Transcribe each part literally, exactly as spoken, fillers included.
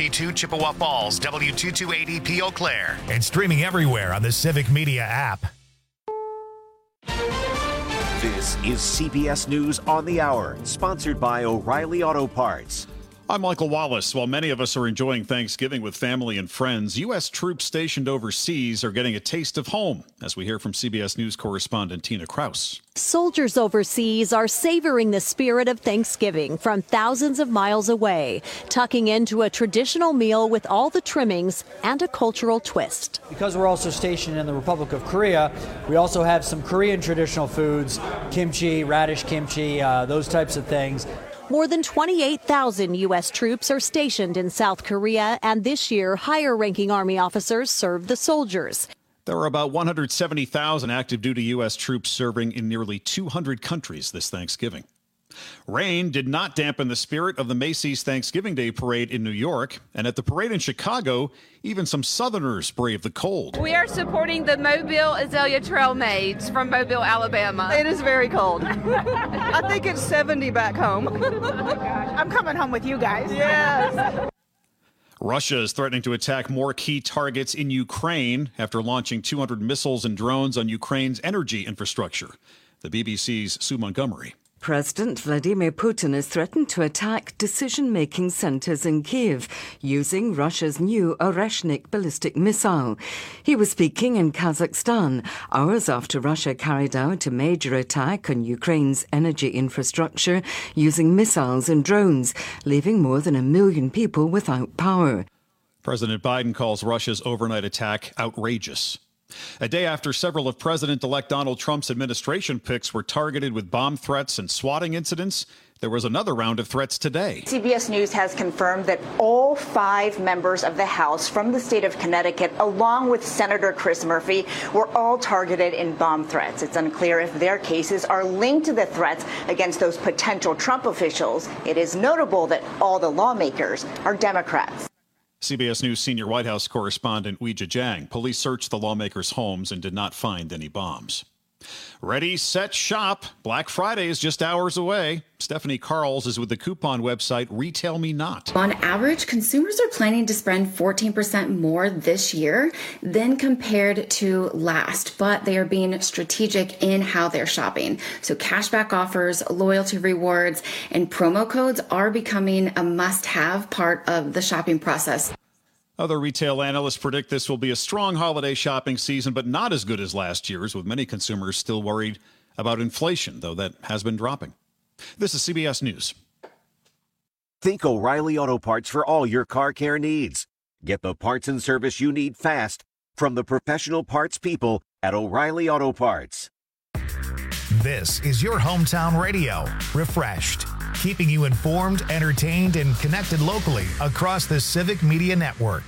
fifty-two Chippewa Falls, W two two eight zero P Eau Claire. And streaming everywhere on the Civic Media app. This is C B S News on the Hour, sponsored by O'Reilly Auto Parts. I'm Michael Wallace. While many of us are enjoying Thanksgiving with family and friends, U S troops stationed overseas are getting a taste of home, as we hear from C B S News correspondent Tina Kraus. Soldiers overseas are savoring the spirit of Thanksgiving from thousands of miles away, tucking into a traditional meal with all the trimmings and a cultural twist. Because we're also stationed in the Republic of Korea, we also have some Korean traditional foods, kimchi, radish kimchi, uh, those types of things. More than twenty-eight thousand U S troops are stationed in South Korea, and this year, higher-ranking Army officers serve the soldiers. There are about one hundred seventy thousand active duty U S troops serving in nearly two hundred countries this Thanksgiving. Rain did not dampen the spirit of the Macy's Thanksgiving Day Parade in New York, and at the parade in Chicago, even some Southerners braved the cold. We are supporting the Mobile Azalea Trail Maids from Mobile, Alabama. It is very cold. I think it's seventy back home. I'm coming home with you guys. Yes. Russia is threatening to attack more key targets in Ukraine after launching two hundred missiles and drones on Ukraine's energy infrastructure. The B B C's Sue Montgomery. President Vladimir Putin has threatened to attack decision-making centers in Kiev using Russia's new Oreshnik ballistic missile. He was speaking in Kazakhstan hours after Russia carried out a major attack on Ukraine's energy infrastructure using missiles and drones, leaving more than a million people without power. President Biden calls Russia's overnight attack outrageous. A day after several of President-elect Donald Trump's administration picks were targeted with bomb threats and swatting incidents, there was another round of threats today. C B S News has confirmed that all five members of the House from the state of Connecticut, along with Senator Chris Murphy, were all targeted in bomb threats. It's unclear if their cases are linked to the threats against those potential Trump officials. It is notable that all the lawmakers are Democrats. C B S News senior White House correspondent Weijia Jiang. Police searched the lawmakers' homes and did not find any bombs. Ready, set, shop. Black Friday is just hours away. Stephanie Carls is with the coupon website Retail Me Not. On average, consumers are planning to spend fourteen percent more this year than compared to last, but they are being strategic in how they're shopping. So cashback offers, loyalty rewards, and promo codes are becoming a must-have part of the shopping process. Other retail analysts predict this will be a strong holiday shopping season, but not as good as last year's, with many consumers still worried about inflation, though that has been dropping. This is C B S News. Think O'Reilly Auto Parts for all your car care needs. Get the parts and service you need fast from the professional parts people at O'Reilly Auto Parts. This is your hometown radio, Refreshed, keeping you informed, entertained, and connected locally across the Civic Media Network.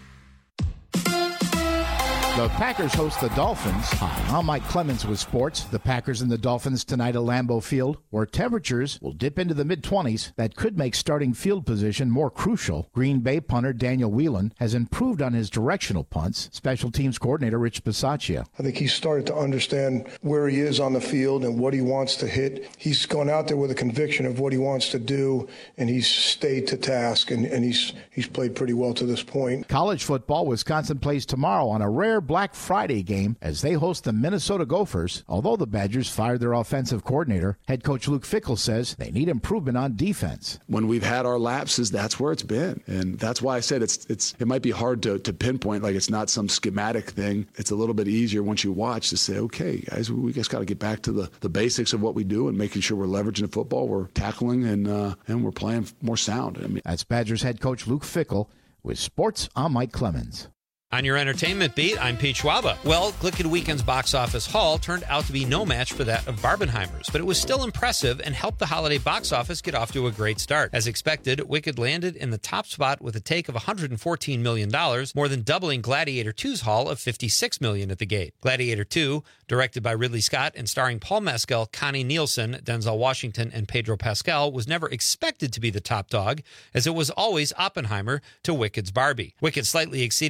The Packers host the Dolphins. Hi, I'm Mike Clemens with sports. The Packers and the Dolphins tonight at Lambeau Field, where temperatures will dip into the mid-twenties. That could make starting field position more crucial. Green Bay punter Daniel Whelan has improved on his directional punts. Special teams coordinator Rich Bisaccia. I think he's started to understand where he is on the field and what he wants to hit. He's gone out there with a conviction of what he wants to do, and he's stayed to task, and, and he's he's played pretty well to this point. College football, Wisconsin plays tomorrow on a rare Black Friday game as they host the Minnesota Gophers. Although the Badgers fired their offensive coordinator, head coach Luke Fickell says they need improvement on defense. When we've had our lapses, that's where it's been. And that's why I said it's it's it might be hard to, to pinpoint, like it's not some schematic thing. It's a little bit easier once you watch to say, okay, guys, we just got to get back to the, the basics of what we do and making sure we're leveraging the football, we're tackling, and uh, and we're playing more sound. I mean, that's Badgers head coach Luke Fickell. With sports, I'm Mike Clemens. On your entertainment beat, I'm Pete Schwaba. Well, Glicked Weekend's box office haul turned out to be no match for that of Barbenheimer's, but it was still impressive and helped the holiday box office get off to a great start. As expected, Wicked landed in the top spot with a take of one hundred fourteen million dollars, more than doubling Gladiator two's haul of fifty-six million dollars at the gate. Gladiator two, directed by Ridley Scott and starring Paul Mescal, Connie Nielsen, Denzel Washington, and Pedro Pascal, was never expected to be the top dog, as it was always Oppenheimer to Wicked's Barbie. Wicked slightly exceeded expectations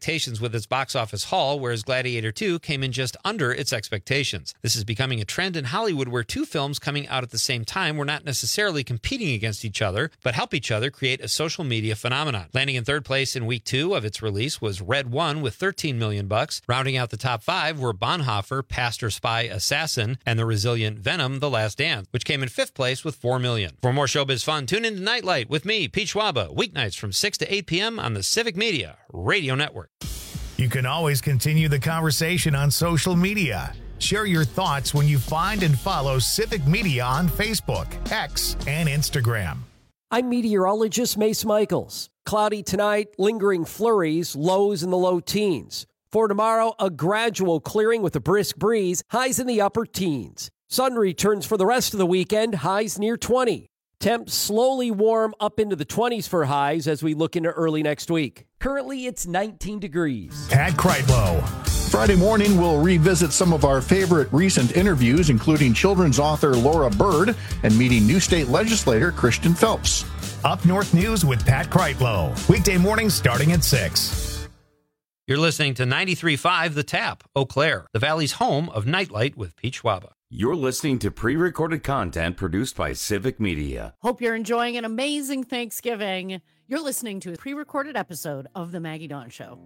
expectations with its box office haul, whereas Gladiator two came in just under its expectations. This is becoming a trend in Hollywood where two films coming out at the same time were not necessarily competing against each other, but help each other create a social media phenomenon. Landing in third place in week two of its release was Red One with thirteen million bucks. Rounding out the top five were Bonhoeffer, Pastor Spy Assassin, and the resilient Venom, The Last Dance, which came in fifth place with four million. For more showbiz fun, tune in to Nightlight with me, Pete Schwaba, weeknights from six to eight p.m. on the Civic Media Radio Network. You can always continue the conversation on social media. Share your thoughts when you find and follow Civic Media on Facebook, X, and Instagram. I'm meteorologist Mace Michaels. Cloudy tonight, lingering flurries, lows in the low teens. For tomorrow, a gradual clearing with a brisk breeze, highs in the upper teens. Sun returns for the rest of the weekend, highs near twenty. Temps slowly warm up into the twenties for highs as we look into early next week. Currently, it's nineteen degrees. Pat Kreitlow. Friday morning, we'll revisit some of our favorite recent interviews, including children's author Laura Bird and meeting new state legislator Christian Phelps. Up North News with Pat Kreitlow. Weekday mornings starting at six. You're listening to ninety-three point five The Tap, Eau Claire, the Valley's home of Nightlight with Pete Schwaba. You're listening to pre-recorded content produced by Civic Media. Hope you're enjoying an amazing Thanksgiving. You're listening to a pre-recorded episode of The Maggie Dawn Show.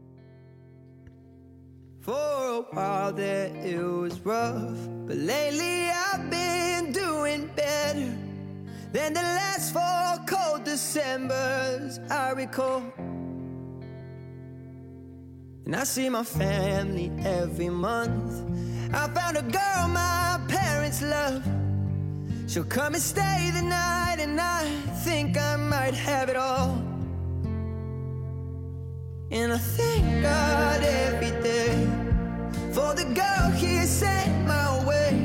For a while there it was rough, but lately I've been doing better than the last four cold Decembers I recall. And I see my family every month. I found a girl my parents love. She'll come and stay the night, and I think I might have it all. And I thank God every day for the girl he sent my way.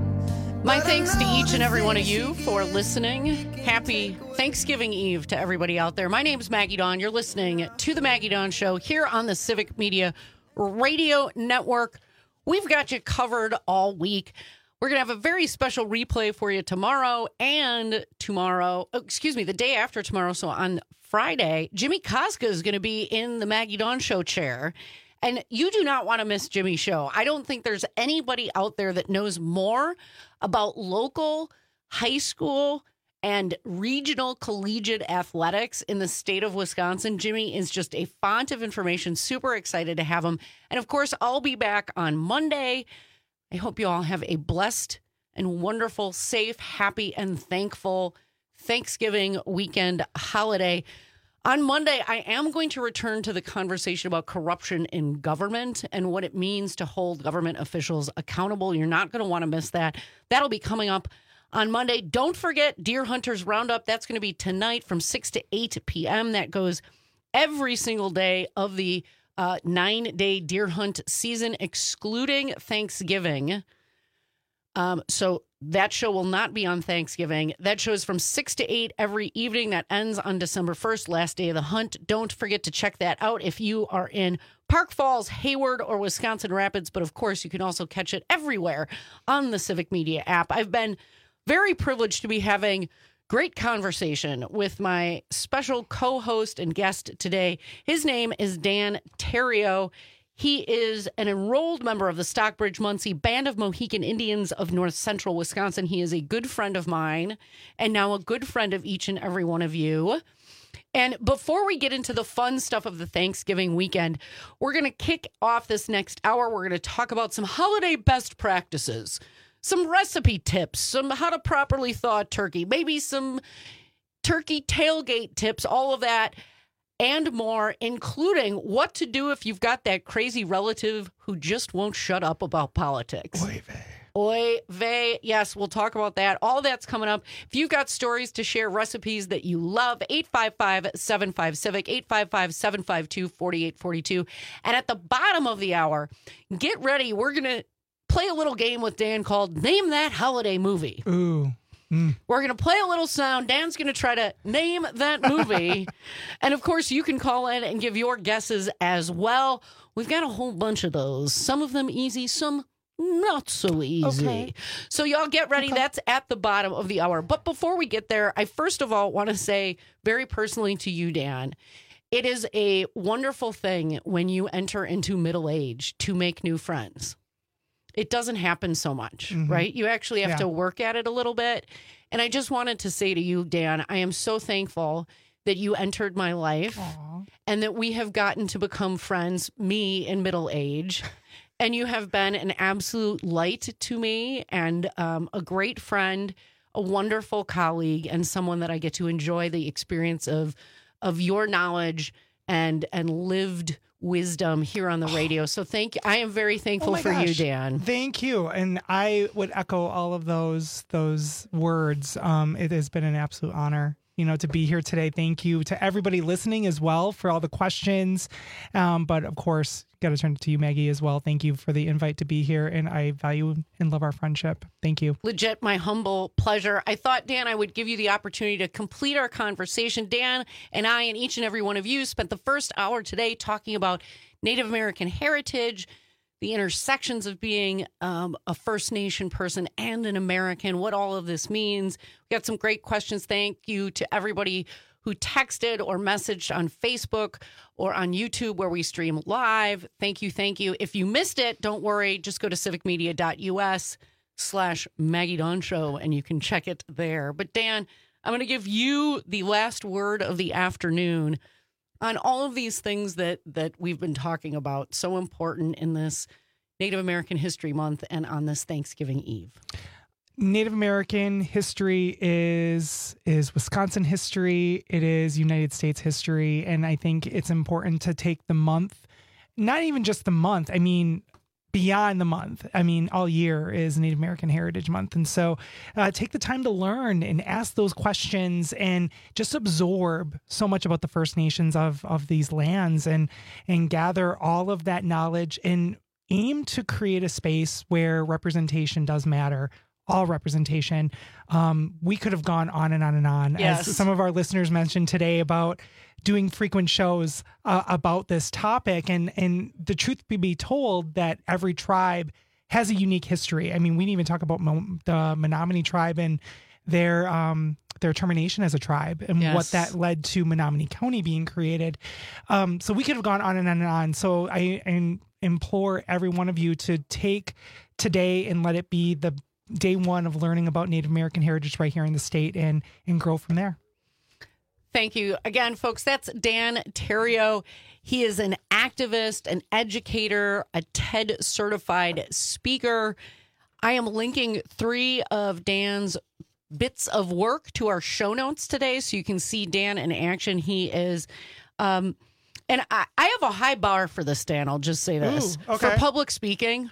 My thanks to each and every one of you for listening. Happy Thanksgiving Eve to everybody out there. My name's Maggie Dawn. You're listening to The Maggie Dawn Show here on the Civic Media Radio Network. We've got you covered all week. We're going to have a very special replay for you tomorrow and tomorrow, oh, excuse me, the day after tomorrow. So on Friday, Jimmy Koska is going to be in the Maggie Dawn Show chair. And you do not want to miss Jimmy's show. I don't think there's anybody out there that knows more about local high school and regional collegiate athletics in the state of Wisconsin. Jimmy is just a font of information. Super excited to have him. And of course, I'll be back on Monday. I hope you all have a blessed and wonderful, safe, happy, and thankful Thanksgiving weekend holiday. On Monday, I am going to return to the conversation about corruption in government and what it means to hold government officials accountable. You're not going to want to miss that. That'll be coming up on Monday. Don't forget Deer Hunters Roundup. That's going to be tonight from six to eight p.m. That goes every single day of the uh, nine-day deer hunt season, excluding Thanksgiving. Um, so that show will not be on Thanksgiving. That show is from six to eight every evening. That ends on December first, last day of the hunt. Don't forget to check that out if you are in Park Falls, Hayward, or Wisconsin Rapids. But of course, you can also catch it everywhere on the Civic Media app. I've been very privileged to be having great conversation with my special co-host and guest today. His name is Dan Terrio. He is an enrolled member of the Stockbridge-Muncie Band of Mohican Indians of North Central Wisconsin. He is a good friend of mine and now a good friend of each and every one of you. And before we get into the fun stuff of the Thanksgiving weekend, we're going to kick off this next hour. We're going to talk about some holiday best practices, some recipe tips, some how to properly thaw a turkey, maybe some turkey tailgate tips, all of that and more, including what to do if you've got that crazy relative who just won't shut up about politics. Oy vey. Oy vey. Yes, we'll talk about that. All that's coming up. If you've got stories to share, recipes that you love, eight five five, seven five, CIVIC, eight five five, seven five two, four eight four two. And at the bottom of the hour, get ready. We're going to play a little game with Dan called Name That Holiday Movie. Ooh. Mm. We're going to play a little sound. Dan's going to try to name that movie. And, of course, you can call in and give your guesses as well. We've got a whole bunch of those. Some of them easy, some not so easy. Okay. So y'all get ready. Okay. That's at the bottom of the hour. But before we get there, I first of all want to say very personally to you, Dan, it is a wonderful thing when you enter into middle age to make new friends. It doesn't happen so much, mm-hmm. right? You actually have yeah. to work at it a little bit. And I just wanted to say to you, Dan, I am so thankful that you entered my life Aww. And that we have gotten to become friends, me in middle age. And you have been an absolute light to me and um, a great friend, a wonderful colleague, and someone that I get to enjoy the experience of of your knowledge and and lived wisdom here on the radio. So thank you. I am very thankful oh for gosh. you, Dan. Thank you. And I would echo all of those those words. Um, it has been an absolute honor, you know, to be here today. Thank you to everybody listening as well for all the questions. Um, but of course, got to turn it to you, Maggie, as well. Thank you for the invite to be here. And I value and love our friendship. Thank you. Legit, my humble pleasure. I thought, Dan, I would give you the opportunity to complete our conversation. Dan and I and each and every one of you spent the first hour today talking about Native American heritage, the intersections of being um, a First Nation person and an American, what all of this means. We got some great questions. Thank you to everybody who texted or messaged on Facebook or on YouTube where we stream live. Thank you, thank you. If you missed it, don't worry. Just go to civicmedia.us slash Maggie Dawn Show and you can check it there. But Dan, I'm going to give you the last word of the afternoon on all of these things that, that we've been talking about, so important in this Native American History Month and on this Thanksgiving Eve. Native American history is is Wisconsin history. It is United States history. And I think it's important to take the month, not even just the month, I mean, beyond the month. I mean, all year is Native American Heritage Month. And so uh, take the time to learn and ask those questions and just absorb so much about the First Nations of, of these lands and, and gather all of that knowledge and aim to create a space where representation does matter. All representation. Um, we could have gone on and on and on. Yes. As some of our listeners mentioned today about doing frequent shows uh, about this topic. And, and the truth be told that every tribe has a unique history. I mean, we didn't even talk about Mo- the Menominee tribe and their um, their termination as a tribe and yes. what that led to Menominee County being created. Um, so we could have gone on and on and on. So I, I implore every one of you to take today and let it be the day one of learning about Native American heritage right here in the state and and grow from there. Thank you. Again, folks, that's Dan Terrio. He is an activist, an educator, a TED certified speaker. I am linking three of Dan's bits of work to our show notes today so you can see Dan in action. He is, um, and I, I have a high bar for this, Dan. I'll just say this. Ooh, okay. For public speaking,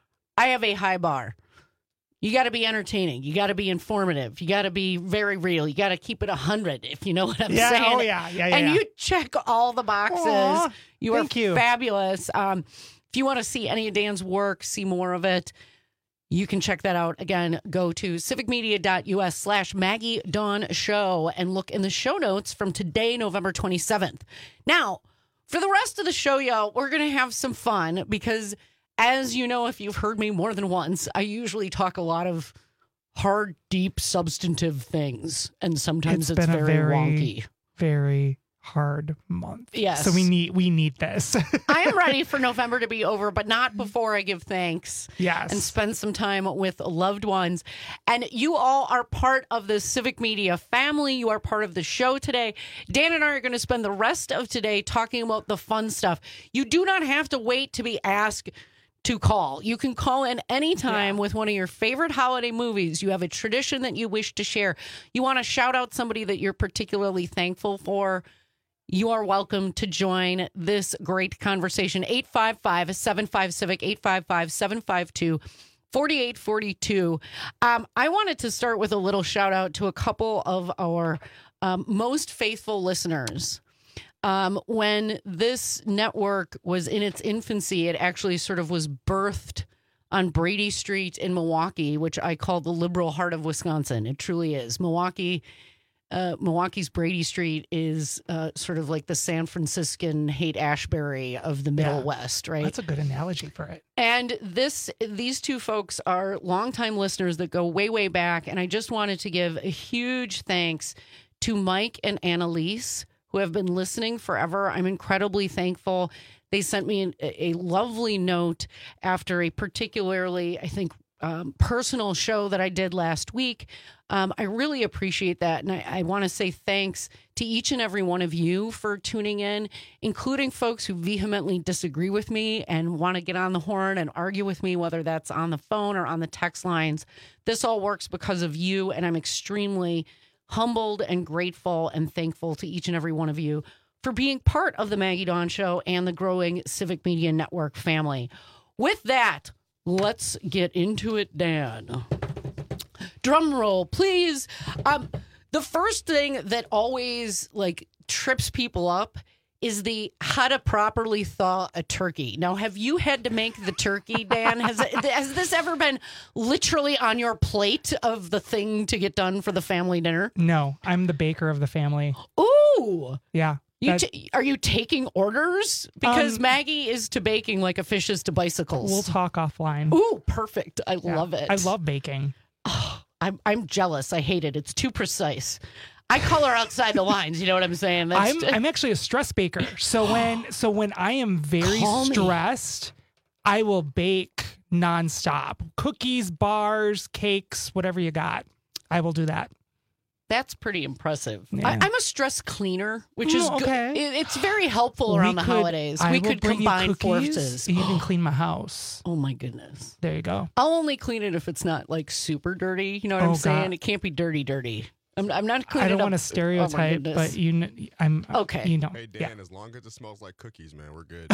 I have a high bar. You got to be entertaining. You got to be informative. You got to be very real. You got to keep it one hundred, if you know what I'm yeah, saying. Oh, yeah, yeah, yeah. And yeah. you check all the boxes. Aww, you are thank you. fabulous. Um, if you want to see any of Dan's work, see more of it, you can check that out. Again, go to civicmedia.us slash Maggie Dawn Show and look in the show notes from today, November twenty-seventh. Now, for the rest of the show, y'all, we're going to have some fun because, as you know, if you've heard me more than once, I usually talk a lot of hard, deep, substantive things, and sometimes it's, it's been very, a very wonky. Very hard month. Yes. So we need we need this. I am ready for November to be over, but not before I give thanks. Yes. And spend some time with loved ones. And you all are part of the Civic Media family. You are part of the show today. Dan and I are going to spend the rest of today talking about the fun stuff. You do not have to wait to be asked to call. You can call in anytime yeah. with one of your favorite holiday movies. You have a tradition that you wish to share. You want to shout out somebody that you're particularly thankful for. You are welcome to join this great conversation. eight five five, seven five, CIVIC, eight five five, seven five two, four eight four two. Um, I wanted to start with a little shout out to a couple of our um, most faithful listeners. Um, when this network was in its infancy, it actually sort of was birthed on Brady Street in Milwaukee, which I call the liberal heart of Wisconsin. It truly is. Milwaukee, uh, Milwaukee's Brady Street is uh, sort of like the San Franciscan Haight-Ashbury of the Middle Yeah. West, right? That's a good analogy for it. And this, these two folks are longtime listeners that go way, way back. And I just wanted to give a huge thanks to Mike and Annalise, who have been listening forever. I'm incredibly thankful. They sent me an, a lovely note after a particularly, I think, um, personal show that I did last week. Um, I really appreciate that. And I, I want to say thanks to each and every one of you for tuning in, including folks who vehemently disagree with me and want to get on the horn and argue with me, whether that's on the phone or on the text lines. This all works because of you, and I'm extremely humbled and grateful and thankful to each and every one of you for being part of the Maggie Dawn Show and the growing Civic Media Network family. With that, let's get into it, Dan. Drum roll, please. Um, the first thing that always like trips people up is the how to properly thaw a turkey. Now, have you had to make the turkey, Dan? Has it, has this ever been literally on your plate of the thing to get done for the family dinner? No, I'm the baker of the family. Ooh. Yeah. You t- are you taking orders? Because um, Maggie is to baking like a fish is to bicycles. We'll talk offline. Ooh, perfect. I yeah. love it. I love baking. Oh, I'm I'm jealous. I hate it. It's too precise. I color outside the lines. You know what I'm saying? That's I'm, t- I'm actually a stress baker. So when so when I am very Call stressed, me. I will bake nonstop. Cookies, bars, cakes, whatever you got. I will do that. That's pretty impressive. Yeah. I, I'm a stress cleaner, which is mm, okay. good. It, it's very helpful around we the could, holidays. I we will could bring combine you cookies, forces. You can clean my house. Oh my goodness. There you go. I'll only clean it if it's not like super dirty. You know what oh, I'm saying? God. It can't be dirty, dirty. I'm, I'm not cleaning. I don't it want to stereotype, oh but you, know, I'm okay. You know, hey Dan, yeah. as long as it smells like cookies, man, we're good.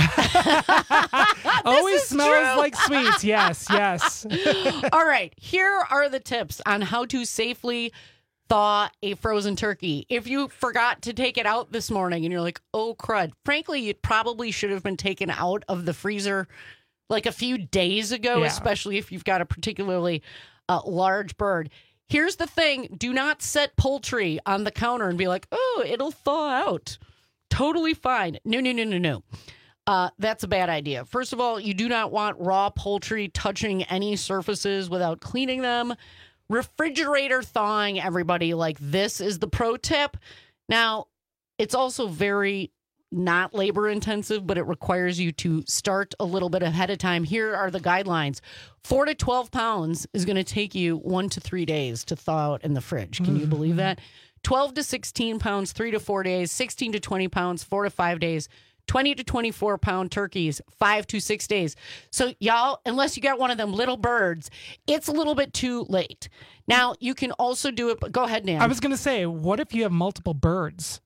Always smells true. like sweets. Yes, yes. All right, here are the tips on how to safely thaw a frozen turkey. If you forgot to take it out this morning and you're like, oh crud, frankly, it probably should have been taken out of the freezer like a few days ago, yeah. especially if you've got a particularly uh, large bird. Here's the thing. Do not set poultry on the counter and be like, oh, it'll thaw out. Totally fine. No, no, no, no, no. Uh, that's a bad idea. First of all, you do not want raw poultry touching any surfaces without cleaning them. Refrigerator thawing, everybody, like this is the pro tip. Now, it's also very not labor intensive, but it requires you to start a little bit ahead of time. Here are the guidelines. Four to twelve pounds is going to take you one to three days to thaw out in the fridge. Can you believe that? twelve to sixteen pounds, three to four days. sixteen to twenty pounds, four to five days. twenty to twenty-four pound turkeys, five to six days. So y'all, unless you got one of them little birds, it's a little bit too late. Now you can also do it, but go ahead, Nan. I was going to say, what if you have multiple birds?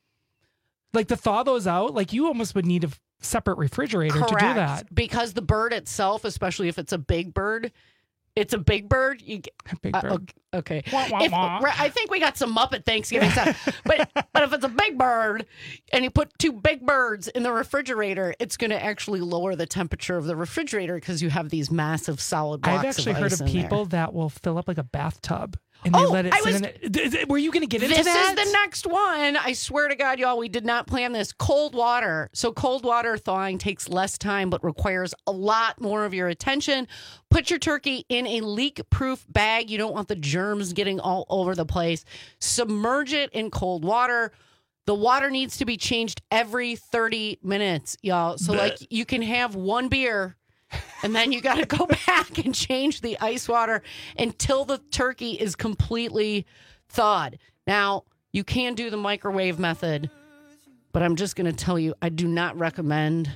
Like to thaw those out, like you almost would need a separate refrigerator Correct. to do that. Because the bird itself, especially if it's a big bird, it's a big bird. You get, big bird. Uh, okay. Wah, wah, if, wah. I think we got some Muppet Thanksgiving stuff. But but if it's a big bird and you put two big birds in the refrigerator, it's going to actually lower the temperature of the refrigerator because you have these massive solid blocks I've actually of heard ice of in people there. that will fill up like a bathtub. And they oh, let it I sit was, in it. Were you going to get into this that? This is the next one. I swear to God, y'all, we did not plan this. Cold water. So cold water thawing takes less time, but requires a lot more of your attention. Put your turkey in a leak-proof bag. You don't want the germs getting all over the place. Submerge it in cold water. The water needs to be changed every thirty minutes, y'all. So, like, you can have one beer and then you got to go back and change the ice water until the turkey is completely thawed. Now, you can do the microwave method, but I'm just going to tell you, I do not recommend.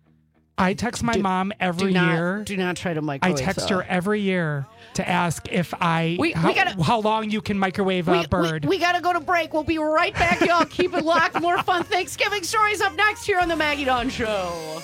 I text my do, mom every do not, year. Do not try to microwave. I text thaw. her every year to ask if I we, how, we gotta, how long you can microwave we, a bird. We, we got to go to break. We'll be right back, y'all. Keep it locked. More fun Thanksgiving stories up next here on the Maggie Dawn Show.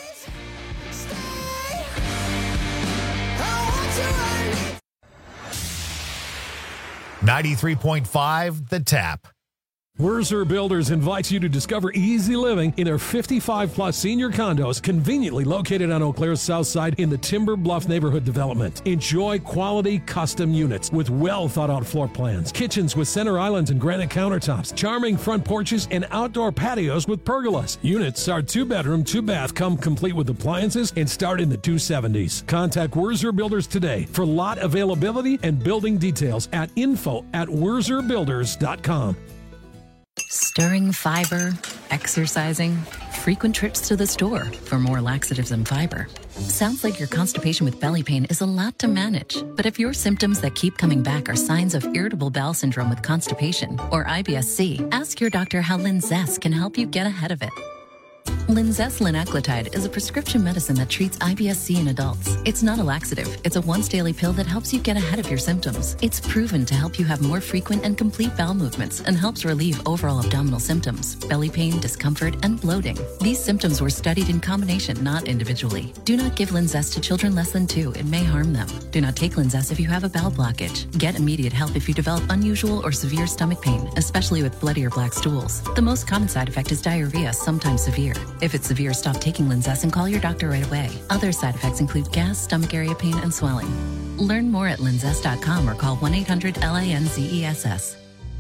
ninety-three point five The Tap. Wurzer Builders invites you to discover easy living in their fifty-five plus senior condos conveniently located on Eau Claire's south side in the Timber Bluff neighborhood development. Enjoy quality custom units with well thought out floor plans, kitchens with center islands and granite countertops, charming front porches, and outdoor patios with pergolas. Units are two bedroom, two bath, come complete with appliances and start in the two seventies. Contact Wurzer Builders today for lot availability and building details at info at wurzer builders dot com. Stirring fiber, exercising, frequent trips to the store for more laxatives and fiber. Sounds like your constipation with belly pain is a lot to manage. But if your symptoms that keep coming back are signs of irritable bowel syndrome with constipation or I B S C, ask your doctor how Linzess can help you get ahead of it. Linzess linaclotide is a prescription medicine that treats I B S C in adults. It's not a laxative. It's a once-daily pill that helps you get ahead of your symptoms. It's proven to help you have more frequent and complete bowel movements and helps relieve overall abdominal symptoms, belly pain, discomfort, and bloating. These symptoms were studied in combination, not individually. Do not give Linzess to children less than two. It may harm them. Do not take Linzess if you have a bowel blockage. Get immediate help if you develop unusual or severe stomach pain, especially with bloody or black stools. The most common side effect is diarrhea, sometimes severe. If it's severe, stop taking Linzess and call your doctor right away. Other side effects include gas, stomach area pain, and swelling. Learn more at linzess dot com or call one eight hundred L I N Z E S S.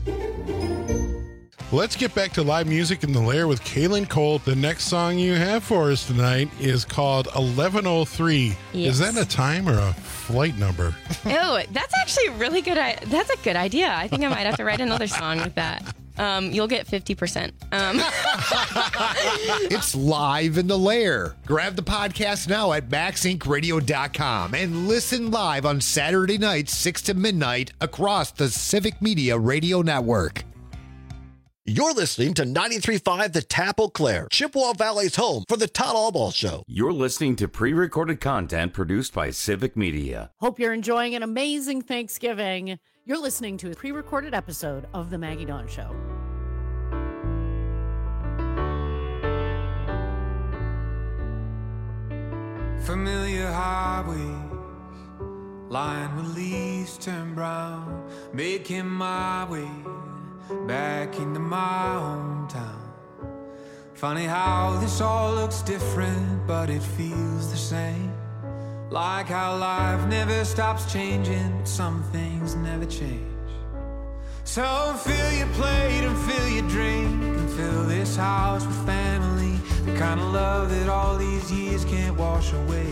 Let's get back to live music in the Lair with Kaylin Cole. The next song you have for us tonight is called eleven oh three. Yes. Is that a time or a flight number? Oh, that's actually a really good. I- that's a good idea. I think I might have to write another song with that. Um, you'll get fifty percent. Um. It's live in the Lair. Grab the podcast now at max inc radio dot com and listen live on Saturday nights, six to midnight, across the Civic Media Radio Network. You're listening to ninety-three point five The Tap Eau Claire, Chippewa Valley's home for the Todd Allball Show. You're listening to pre-recorded content produced by Civic Media. Hope you're enjoying an amazing Thanksgiving. You're listening to a pre-recorded episode of The Maggie Dawn Show. Familiar highways, lined with leaves turn brown, making my way back into my hometown. Funny how this all looks different, but it feels the same. Like how life never stops changing, but some things never change. So fill your plate and fill your drink and fill this house with family, the kind of love that all these years can't wash away.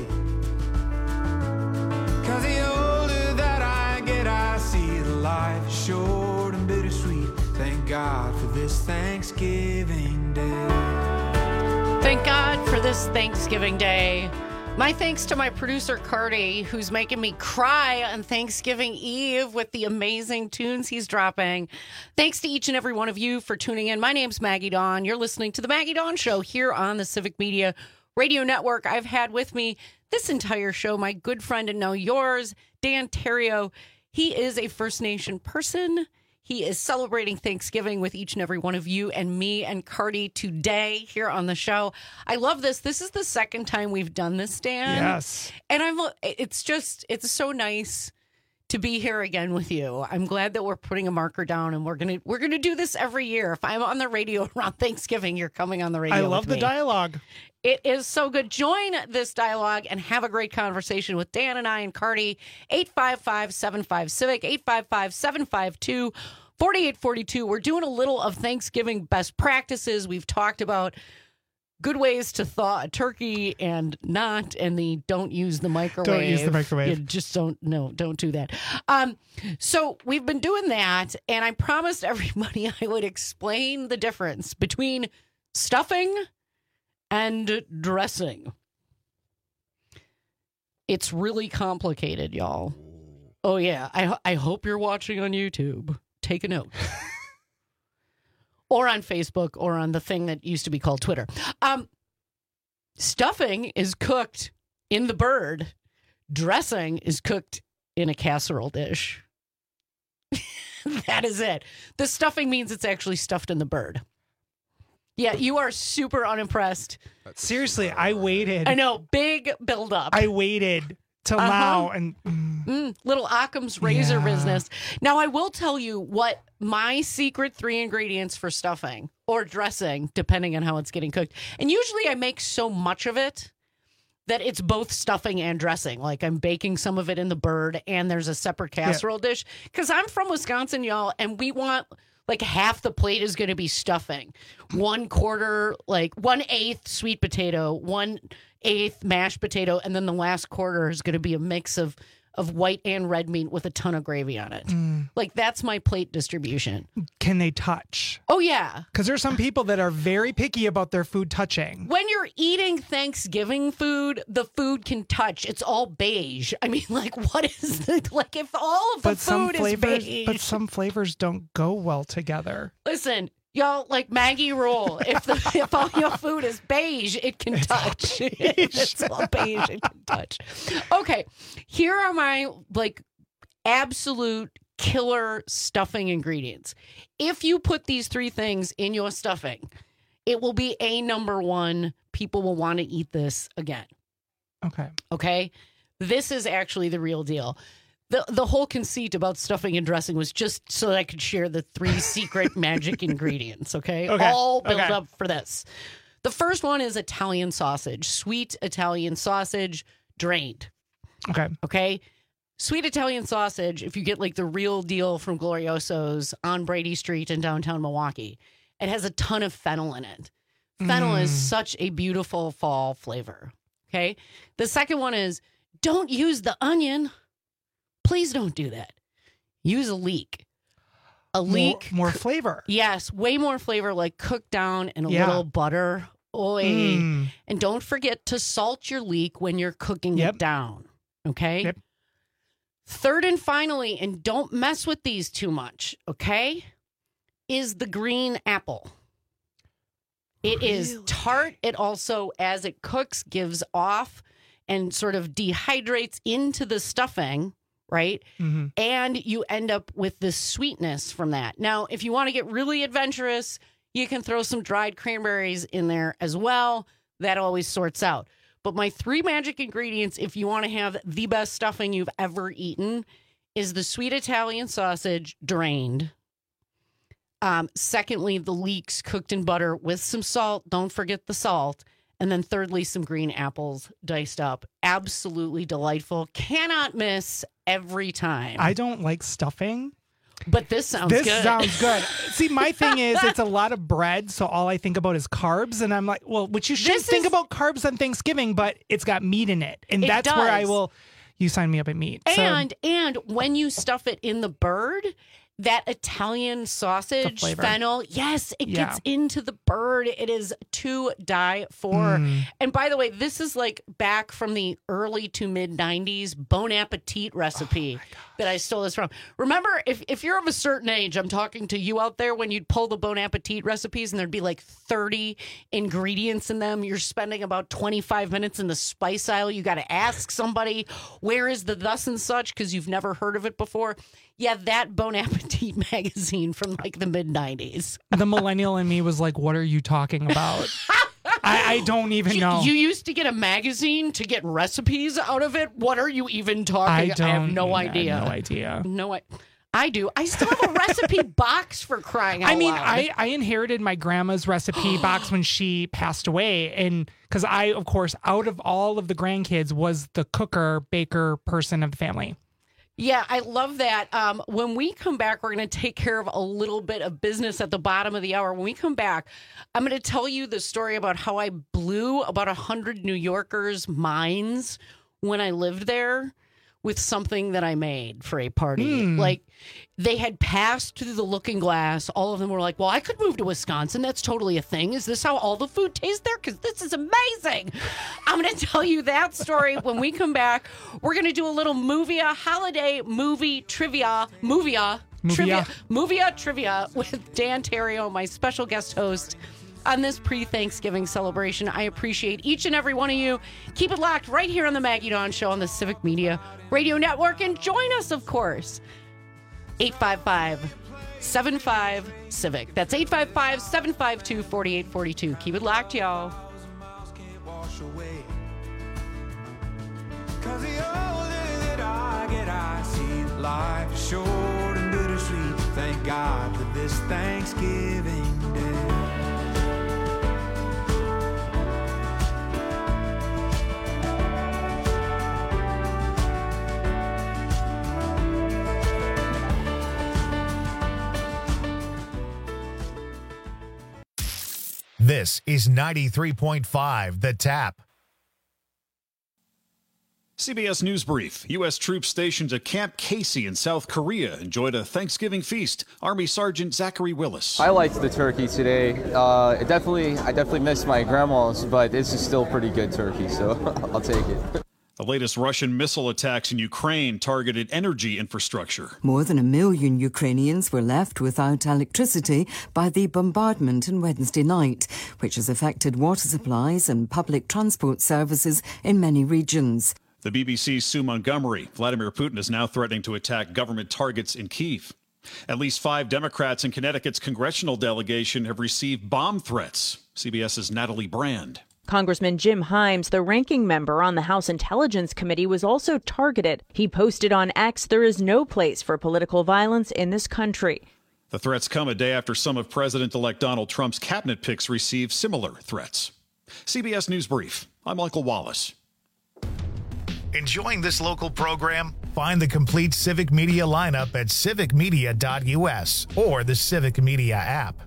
Cause the older that I get, I see the life is short and bittersweet. Thank God for this Thanksgiving Day. Thank God for this Thanksgiving Day. My thanks to my producer, Cardi, who's making me cry on Thanksgiving Eve with the amazing tunes he's dropping. Thanks to each and every one of you for tuning in. My name's Maggie Dawn. You're listening to The Maggie Dawn Show here on the Civic Media Radio Network. I've had with me this entire show my good friend and now yours, Dan Terrio. He is a First Nation person. He is celebrating Thanksgiving with each and every one of you and me and Cardi today here on the show. I love this. This is the second time we've done this, Dan. Yes. And I'm. It's just, it's so nice to be here again with you. I'm glad that we're putting a marker down and we're gonna we're gonna do this every year. If I'm on the radio around Thanksgiving, you're coming on the radio. I love with the me. dialogue. It is so good. Join this dialogue and have a great conversation with Dan and I and Cardi. eight five five, seven five, Civic, eight five five, seven five two, four eight four two. We're doing a little of Thanksgiving best practices. We've talked about good ways to thaw a turkey and not, and the don't use the microwave. Don't use the microwave. You just don't, no, don't do that. Um, so we've been doing that, and I promised everybody I would explain the difference between stuffing and dressing. It's really complicated, y'all. Oh, yeah. I, I hope you're watching on YouTube. Take a note. Or on Facebook, or on the thing that used to be called Twitter. Um, stuffing is cooked in the bird. Dressing is cooked in a casserole dish. That is it. The stuffing means it's actually stuffed in the bird. Yeah, you are super unimpressed. Seriously, I waited. I know, big buildup. I waited till Uh-huh. now, and Mm, little Occam's razor Yeah. business. Now, I will tell you what my secret three ingredients for stuffing or dressing, depending on how it's getting cooked. And usually I make so much of it that it's both stuffing and dressing. Like I'm baking some of it in the bird and there's a separate casserole dish. Because I'm from Wisconsin, y'all, and we want like half the plate is going to be stuffing. One quarter, like one eighth sweet potato, one eighth mashed potato, and then the last quarter is going to be a mix of of white and red meat with a ton of gravy on it. Mm. Like, that's my plate distribution. Can they touch? Oh, yeah. Because there's some people that are very picky about their food touching. When you're eating Thanksgiving food, the food can touch. It's all beige. I mean, like, what is the, like, if all of the But some food flavors, is beige. but some flavors don't go well together. Listen, y'all, like Maggie rule, if the if all your food is beige, it can It's touch. all beige. It's all beige, it can touch. Okay, here are my, like, absolute killer stuffing ingredients. If you put these three things in your stuffing, it will be a number one. People will want to eat this again. Okay. Okay? This is actually the real deal. The the whole conceit about stuffing and dressing was just so that I could share the three secret magic ingredients, okay? Okay. All built Okay. up for this. The first one is Italian sausage, sweet Italian sausage, drained. Okay. Okay? Sweet Italian sausage, if you get like the real deal from Glorioso's on Brady Street in downtown Milwaukee, it has a ton of fennel in it. Fennel Mm. is such a beautiful fall flavor. Okay? The second one is don't use the onion. Please don't do that. Use a leek. A leek. More, more flavor. Yes, way more flavor, like cooked down in a Yeah. little butter. Oy. Mm. And don't forget to salt your leek when you're cooking Yep. it down. Okay? Yep. Third and finally, and don't mess with these too much, okay, is the green apple. It is tart. It also, as it cooks, gives off and sort of dehydrates into the stuffing, right? Mhm. And you end up with this sweetness from that. Now, if you want to get really adventurous, you can throw some dried cranberries in there as well. That always sorts out. But my three magic ingredients, if you want to have the best stuffing you've ever eaten, is the sweet Italian sausage drained. Um, secondly, the leeks cooked in butter with some salt. Don't forget the salt. And then thirdly, some green apples diced up. Absolutely delightful. Cannot miss every time. I don't like stuffing. But this sounds this good. sounds good. See, my thing is it's a lot of bread, so all I think about is carbs. And I'm like, well, which you should This think is- about carbs on Thanksgiving, but it's got meat in it. And It that's where I does. will, you sign me up at meat. So- And and when you stuff it in the bird, that Italian sausage flavor. fennel, yes, it Yeah. gets into the bird. It is to die for. Mm. And by the way, this is like back from the early to mid nineties Bon Appetit recipe that I stole this from. Remember, if, if you're of a certain age, I'm talking to you out there, when you'd pull the Bon Appetit recipes and there'd be like thirty ingredients in them. You're spending about twenty-five minutes in the spice aisle. You got to ask somebody, where is the thus and such? Because you've never heard of it before. Yeah, that Bon Appetit magazine from like the mid nineties. the millennial in me was like, what are you talking about? I, I don't even You, know. you used to get a magazine to get recipes out of it. What are you even I talking? don't I have no I have idea. no idea. No, I, I do. I still have a recipe box for crying out I mean, loud. I, I inherited my grandma's recipe box when she passed away. And because I, of course, out of all of the grandkids, was the cooker, baker person of the family. Yeah, I love that. Um, when we come back, we're going to take care of a little bit of business at the bottom of the hour. When we come back, I'm going to tell you the story about how I blew about one hundred New Yorkers' minds when I lived there with something that I made for a party. Hmm. Like, they had passed through the looking glass. All of them were like, well, I could move to Wisconsin. That's totally a thing. Is this how all the food tastes there? Because this is amazing. I'm going to tell you that story when we come back. We're going to do a little Movia holiday movie trivia. Movia. Movia. Trivia. Movia trivia with Dan Terrio, my special guest host on this pre-Thanksgiving celebration. I appreciate each and every one of you. Keep it locked right here on the Maggie Dawn Show on the Civic Media Radio Network. And join us, of course, eight five five, seven five, CIVIC. That's eight five five, seven five two, four eight four two. Keep it locked, y'all. Cause the older that I get, I see that life is short and bittersweet. Thank God for this Thanksgiving Day. This is ninety-three point five The Tap. C B S News Brief. U S troops stationed at Camp Casey in South Korea enjoyed a Thanksgiving feast. Army Sergeant Zachary Willis. I liked the turkey today. Uh, it definitely, I definitely miss my grandma's, but this is still pretty good turkey, so I'll take it. The latest Russian missile attacks in Ukraine targeted energy infrastructure. More than a million Ukrainians were left without electricity by the bombardment on Wednesday night, which has affected water supplies and public transport services in many regions. The B B C's Sue Montgomery. Vladimir Putin is now threatening to attack government targets in Kyiv. At least five Democrats in Connecticut's congressional delegation have received bomb threats. CBS's Natalie Brand. Congressman Jim Himes, the ranking member on the House Intelligence Committee, was also targeted. He posted on X, "There is no place for political violence in this country." The threats come a day after some of President-elect Donald Trump's cabinet picks received similar threats. C B S News Brief. I'm Michael Wallace. Enjoying this local program? Find the complete Civic Media lineup at civic media dot U S or the Civic Media app.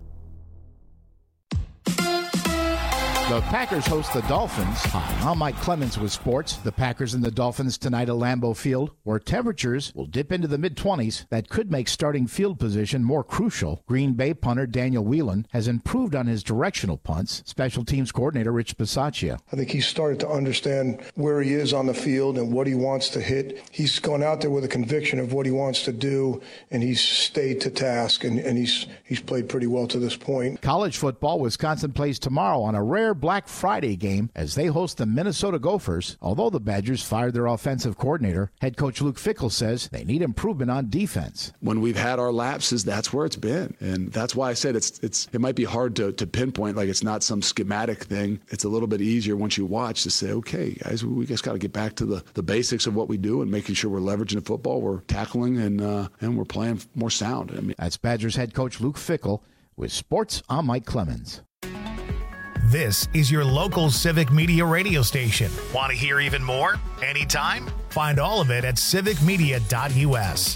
The Packers host the Dolphins. Hi, I'm Mike Clemens with sports. The Packers and the Dolphins tonight at Lambeau Field, where temperatures will dip into the mid-twenties. That could make starting field position more crucial. Green Bay punter Daniel Whelan has improved on his directional punts. Special teams coordinator Rich Bisaccia. I think he's started to understand where he is on the field and what he wants to hit. He's gone out there with a conviction of what he wants to do, and he's stayed to task, and, and he's he's played pretty well to this point. College football, Wisconsin plays tomorrow on a rare Black Friday game as they host the Minnesota Gophers. Although the Badgers fired their offensive coordinator, head coach Luke Fickell says they need improvement on defense. When we've had our lapses, that's where it's been. And that's why I said it's it's it might be hard to, to pinpoint, like it's not some schematic thing. It's a little bit easier once you watch to say, okay, guys, we just got to get back to the, the basics of what we do and making sure we're leveraging the football, we're tackling, and uh, and we're playing more sound. I mean, that's Badgers head coach Luke Fickell. With sports, I'm Mike Clemens. This is your local Civic Media radio station. Want to hear even more? Anytime? Find all of it at civic media dot U S.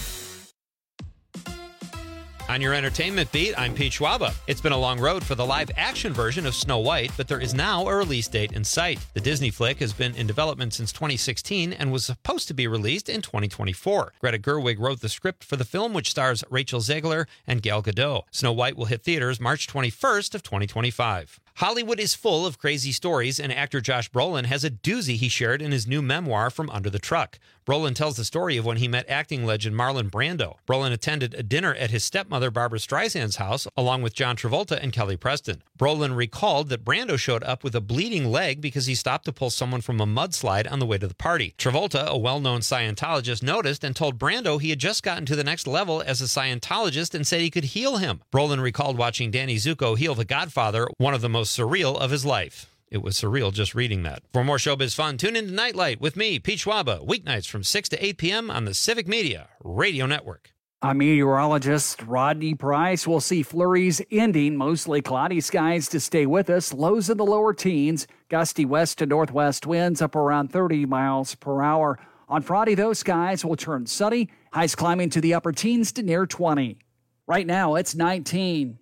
On your entertainment beat, I'm Pete Schwaba. It's been a long road for the live-action version of Snow White, but there is now a release date in sight. The Disney flick has been in development since twenty sixteen and was supposed to be released in twenty twenty-four. Greta Gerwig wrote the script for the film, which stars Rachel Zegler and Gal Gadot. Snow White will hit theaters March twenty-first of twenty twenty-five. Hollywood is full of crazy stories, and actor Josh Brolin has a doozy he shared in his new memoir, From Under the Truck. Brolin tells the story of when he met acting legend Marlon Brando. Brolin attended a dinner at his stepmother Barbara Streisand's house, along with John Travolta and Kelly Preston. Brolin recalled that Brando showed up with a bleeding leg because he stopped to pull someone from a mudslide on the way to the party. Travolta, a well-known Scientologist, noticed and told Brando he had just gotten to the next level as a Scientologist and said he could heal him. Brolin recalled watching Danny Zuko heal the Godfather, one of the most surreal of his life. It was surreal just reading that. For more showbiz fun, tune into Nightlight with me, Pete Schwaba, weeknights from six to eight p.m. on the Civic Media Radio Network. I'm meteorologist Rodney Price. We'll see flurries ending, mostly cloudy skies to stay with us. Lows in the lower teens, gusty west to northwest winds up around thirty miles per hour. On Friday, those skies will turn sunny, highs climbing to the upper teens to near twenty. Right now, it's nineteen.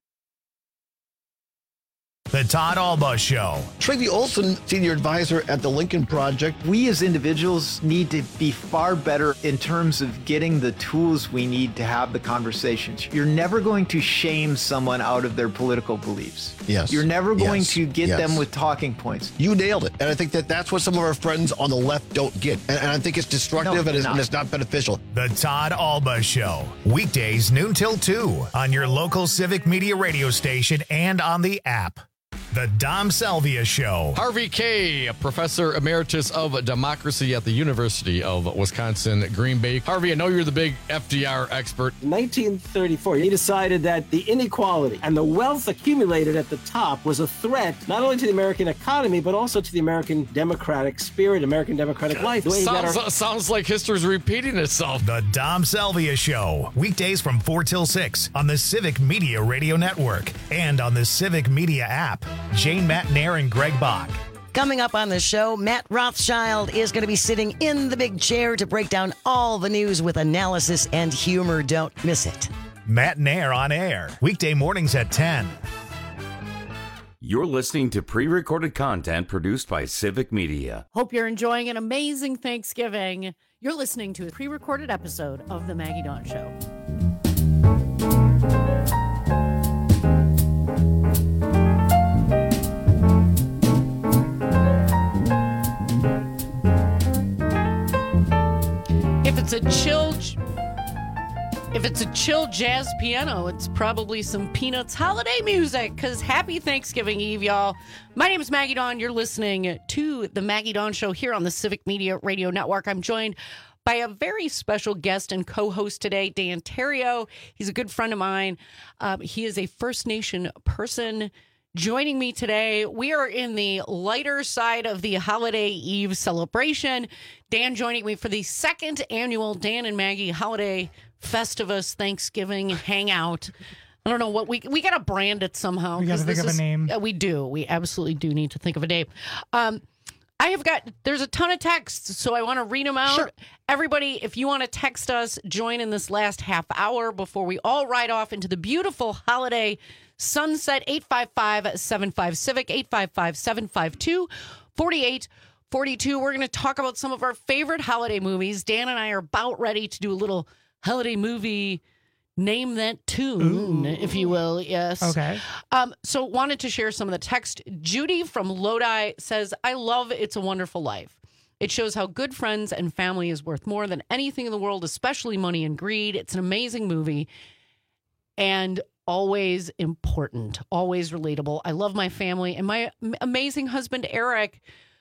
The Todd Alba Show. Tracy Olson, senior advisor at the Lincoln Project. We as individuals need to be far better in terms of getting the tools we need to have the conversations. You're never going to shame someone out of their political beliefs. Yes. You're never going yes. to get yes. them with talking points. You nailed it. And I think that that's what some of our friends on the left don't get. And, and I think it's destructive no, and, it's, and it's not beneficial. The Todd Alba Show. Weekdays noon till two on your local Civic Media radio station and on the app. The Dom Salvia Show. Harvey Kaye, professor emeritus of democracy at the University of Wisconsin, Green Bay. Harvey, I know you're the big F D R expert. In nineteen thirty-four, he decided that the inequality and the wealth accumulated at the top was a threat not only to the American economy, but also to the American democratic spirit, American democratic life. The way sounds, our- sounds like history's repeating itself. The Dom Salvia Show. Weekdays from four till six on the Civic Media Radio Network and on the Civic Media app. Jane Matnair and Greg Bach. Coming up on the show, Matt Rothschild is going to be sitting in the big chair to break down all the news with analysis and humor. Don't miss it. Matt Nair on air. Weekday mornings at ten. You're listening to pre-recorded content produced by Civic Media. Hope you're enjoying an amazing Thanksgiving. You're listening to a pre-recorded episode of The Maggie Dawn Show. If it's a chill... If it's a chill jazz piano, it's probably some Peanuts holiday music, because happy Thanksgiving Eve, y'all. My name is Maggie Dawn. You're listening to The Maggie Dawn Show here on the Civic Media Radio Network. I'm joined by a very special guest and co-host today, Dan Terrio. He's a good friend of mine. Um, he is a First Nation person. Joining me today, we are in the lighter side of the holiday eve celebration. Dan joining me for the second annual Dan and Maggie Holiday Festivus Thanksgiving Hangout. I don't know what we we got to brand it somehow. We got to think of is, a name. Uh, we do. We absolutely do need to think of a name. Um, I have got, there's a ton of texts, so I want to read them out. Sure. Everybody, if you want to text us, join in this last half hour before we all ride off into the beautiful holiday sunset. Eight five five, seven five, Civic, eight five five, seven five two, four eight four two. We're going to talk about some of our favorite holiday movies. Dan and I are about ready to do a little holiday movie, name that tune, Ooh. if you will. Yes. Okay. Um, so wanted to share some of the text. Judy from Lodi says, I love It's a Wonderful Life. It shows how good friends and family is worth more than anything in the world, especially money and greed. It's an amazing movie and always important, always relatable. I love my family and my amazing husband, Eric.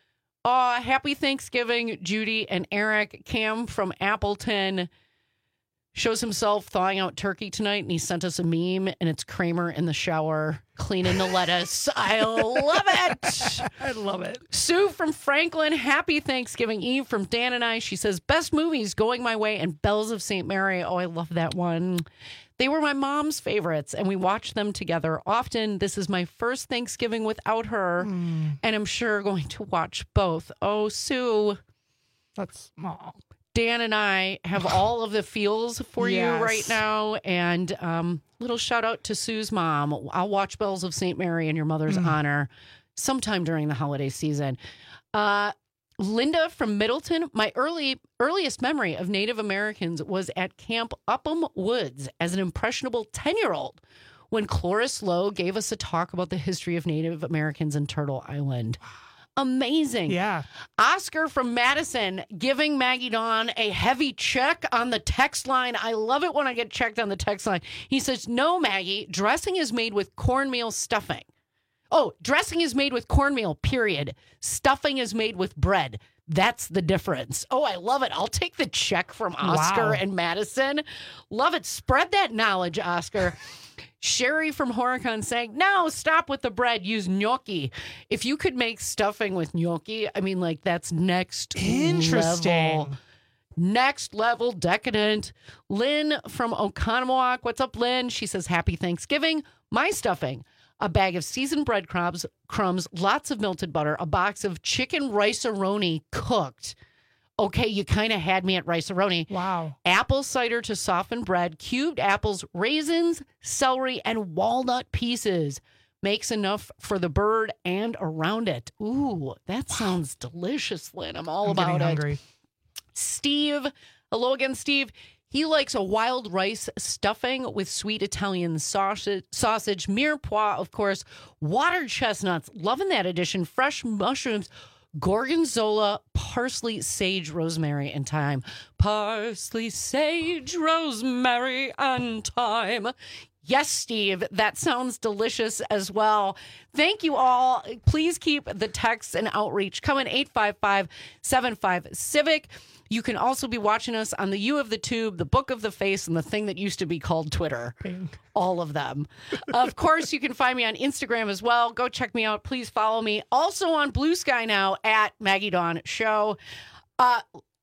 Uh, happy Thanksgiving, Judy and Eric. Cam from Appleton shows himself thawing out turkey tonight, and he sent us a meme, and it's Kramer in the shower cleaning the lettuce. I love it. I love it. Sue from Franklin, happy Thanksgiving Eve from Dan and I. She says, best movies, Going My Way and Bells of Saint Mary. Oh, I love that one. They were my mom's favorites, and we watched them together often. This is my first Thanksgiving without her, mm. and I'm sure going to watch both. Oh, Sue. That's small. Dan and I have all of the feels for yes. you right now. And um, little shout out to Sue's mom. I'll watch Bells of Saint Mary in your mother's mm. honor sometime during the holiday season. Uh, Linda from Middleton. My early earliest memory of Native Americans was at Camp Upham Woods as an impressionable ten-year-old when Cloris Lowe gave us a talk about the history of Native Americans in Turtle Island. Amazing. Yeah. Oscar from Madison giving Maggie Dawn a heavy check on the text line. I love it when I get checked on the text line. He says, no, Maggie, dressing is made with cornmeal stuffing. Oh, dressing is made with cornmeal, period. Stuffing is made with bread. That's the difference. Oh, I love it. I'll take the check from Oscar wow. and Madison. Love it. Spread that knowledge, Oscar. Sherry from Horicon saying, no, stop with the bread. Use gnocchi. If you could make stuffing with gnocchi, I mean, like, that's next Interesting. level. Next level decadent. Lynn from Oconomowoc. What's up, Lynn? She says, happy Thanksgiving. My stuffing. A bag of seasoned breadcrumbs, crumbs, lots of melted butter, a box of chicken rice-a-roni cooked. Okay, you kind of had me at rice-a-roni. Wow. Apple cider to soften bread, cubed apples, raisins, celery, and walnut pieces. Makes enough for the bird and around it. Ooh, that wow. sounds delicious, Lynn. I'm all I'm about it. Hungry. Steve, hello again, Steve. He likes a wild rice stuffing with sweet Italian sausage, sausage, mirepoix, of course, water chestnuts. Loving that addition. Fresh mushrooms, gorgonzola, parsley, sage, rosemary, and thyme. Parsley, sage, rosemary, and thyme. Yes, Steve, that sounds delicious as well. Thank you all. Please keep the texts and outreach coming. eight five five, seven five, Civic. You can also be watching us on the U of the Tube, the Book of the Face, and the thing that used to be called Twitter. All of them. Of course, you can find me on Instagram as well. Go check me out. Please follow me. Also on Blue Sky now at Maggie Dawn Show. Uh,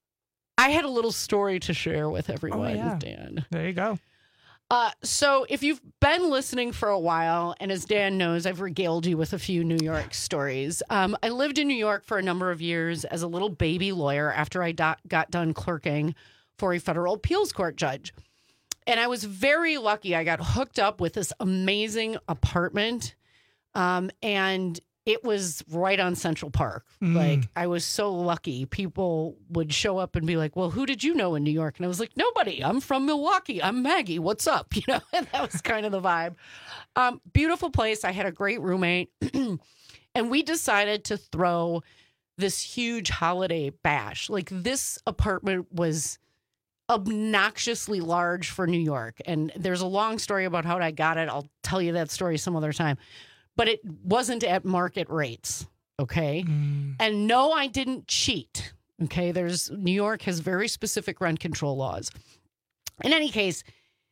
I had a little story to share with everyone, oh, yeah. Dan. There you go. Uh, so if you've been listening for a while, and as Dan knows, I've regaled you with a few New York stories. Um, I lived in New York for a number of years as a little baby lawyer after I do- got done clerking for a federal appeals court judge. And I was very lucky. I got hooked up with this amazing apartment Um, and it was right on Central Park. Mm. Like, I was so lucky. People would show up and be like, well, who did you know in New York? And I was like, nobody. I'm from Milwaukee. I'm Maggie. What's up? You know, and that was kind of the vibe. Um, beautiful place. I had a great roommate. And we decided to throw this huge holiday bash. Like, this apartment was obnoxiously large for New York. And there's a long story about how I got it. I'll tell you that story some other time. But it wasn't at market rates, okay? Mm. And no, I didn't cheat, okay? There's New York has very specific rent control laws. In any case,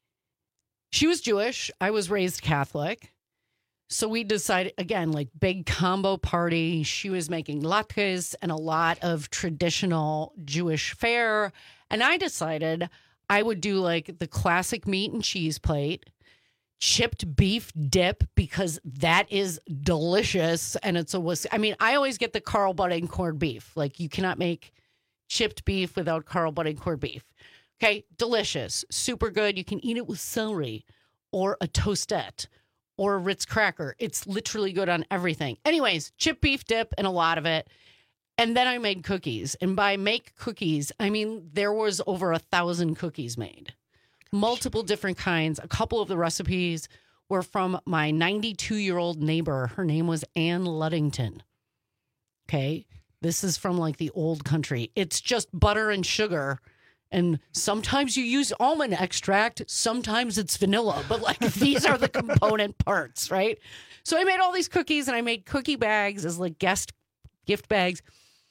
she was Jewish. I was raised Catholic. So we decided, again, like big combo party. She was making latkes and a lot of traditional Jewish fare. And I decided I would do like the classic meat and cheese plate, chipped beef dip, because that is delicious. And it's a whisk. I mean, I always get the Carl Budding corned beef. Like, you cannot make chipped beef without Carl Budding corned beef. Okay, delicious, super good. You can eat it with celery or a toastette or a Ritz cracker. It's literally good on everything. Anyways, chipped beef dip and a lot of it. And then I made cookies. And by make cookies, I mean, there was over a thousand cookies made. Multiple different kinds. A couple of the recipes were from my ninety-two-year-old neighbor. Her name was Ann Luddington. Okay? This is from like the old country. It's just butter and sugar. And sometimes you use almond extract. Sometimes it's vanilla. But like, these are the component parts, right? So I made all these cookies, and I made cookie bags as like guest gift bags.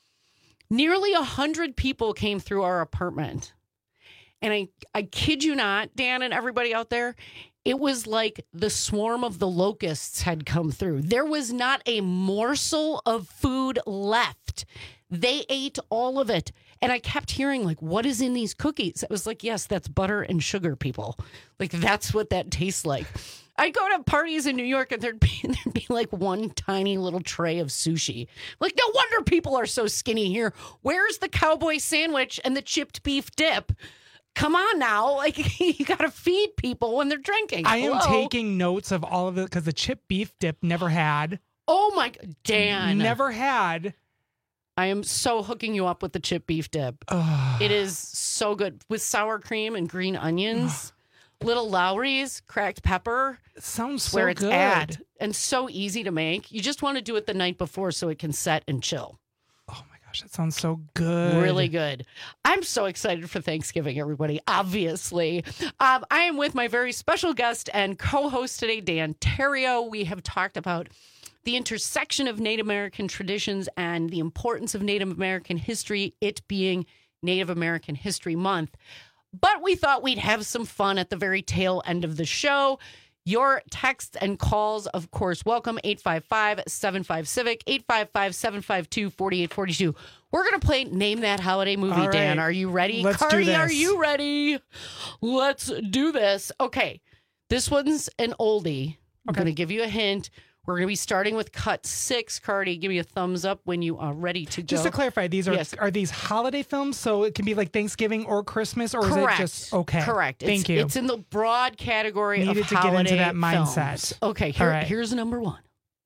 Nearly a hundred people came through our apartment. And I, I kid you not, Dan and everybody out there, it was like the swarm of the locusts had come through. There was not a morsel of food left. They ate all of it. And I kept hearing, like, what is in these cookies? I was like, yes, that's butter and sugar, people. Like, that's what that tastes like. I'd go to parties in New York, and there'd be, there'd be like one tiny little tray of sushi. Like, no wonder people are so skinny here. Where's the cowboy sandwich and the chipped beef dip? Come on now. Like, you got to feed people when they're drinking. I am Hello? taking notes of all of it because the chip beef dip never had. Oh, my. Dan. Never had. I am so hooking you up with the chip beef dip. It is so good with sour cream and green onions, little Lowry's, cracked pepper. It sounds so where it's good. at, and so easy to make. You just want to do it the night before so it can set and chill. Gosh, that sounds so good. Really good. I'm so excited for Thanksgiving, everybody, obviously. Um, I am with my very special guest and co-host today, Dan Terrio. We have talked about the intersection of Native American traditions and the importance of Native American history, it being Native American History Month. But we thought we'd have some fun at the very tail end of the show. Your texts and calls, of course, welcome. eight five five, seven five, civic, eight five five, seven five two, four eight four two. We're going to play Name That Holiday Movie, right. Dan. Are you ready? Let's Cardi, do this. are you ready? Let's do this. Okay. This one's an oldie. I'm Okay. going to give you a hint. We're going to be starting with cut six. Cardi, give me a thumbs up when you are ready to go. Just to clarify, these are Yes. are these holiday films? So it can be like Thanksgiving or Christmas, or Correct. is it just okay? Correct. Thank it's, you. It's in the broad category Needed of to get holiday into that mindset. films. Okay, here, All right. here's number one.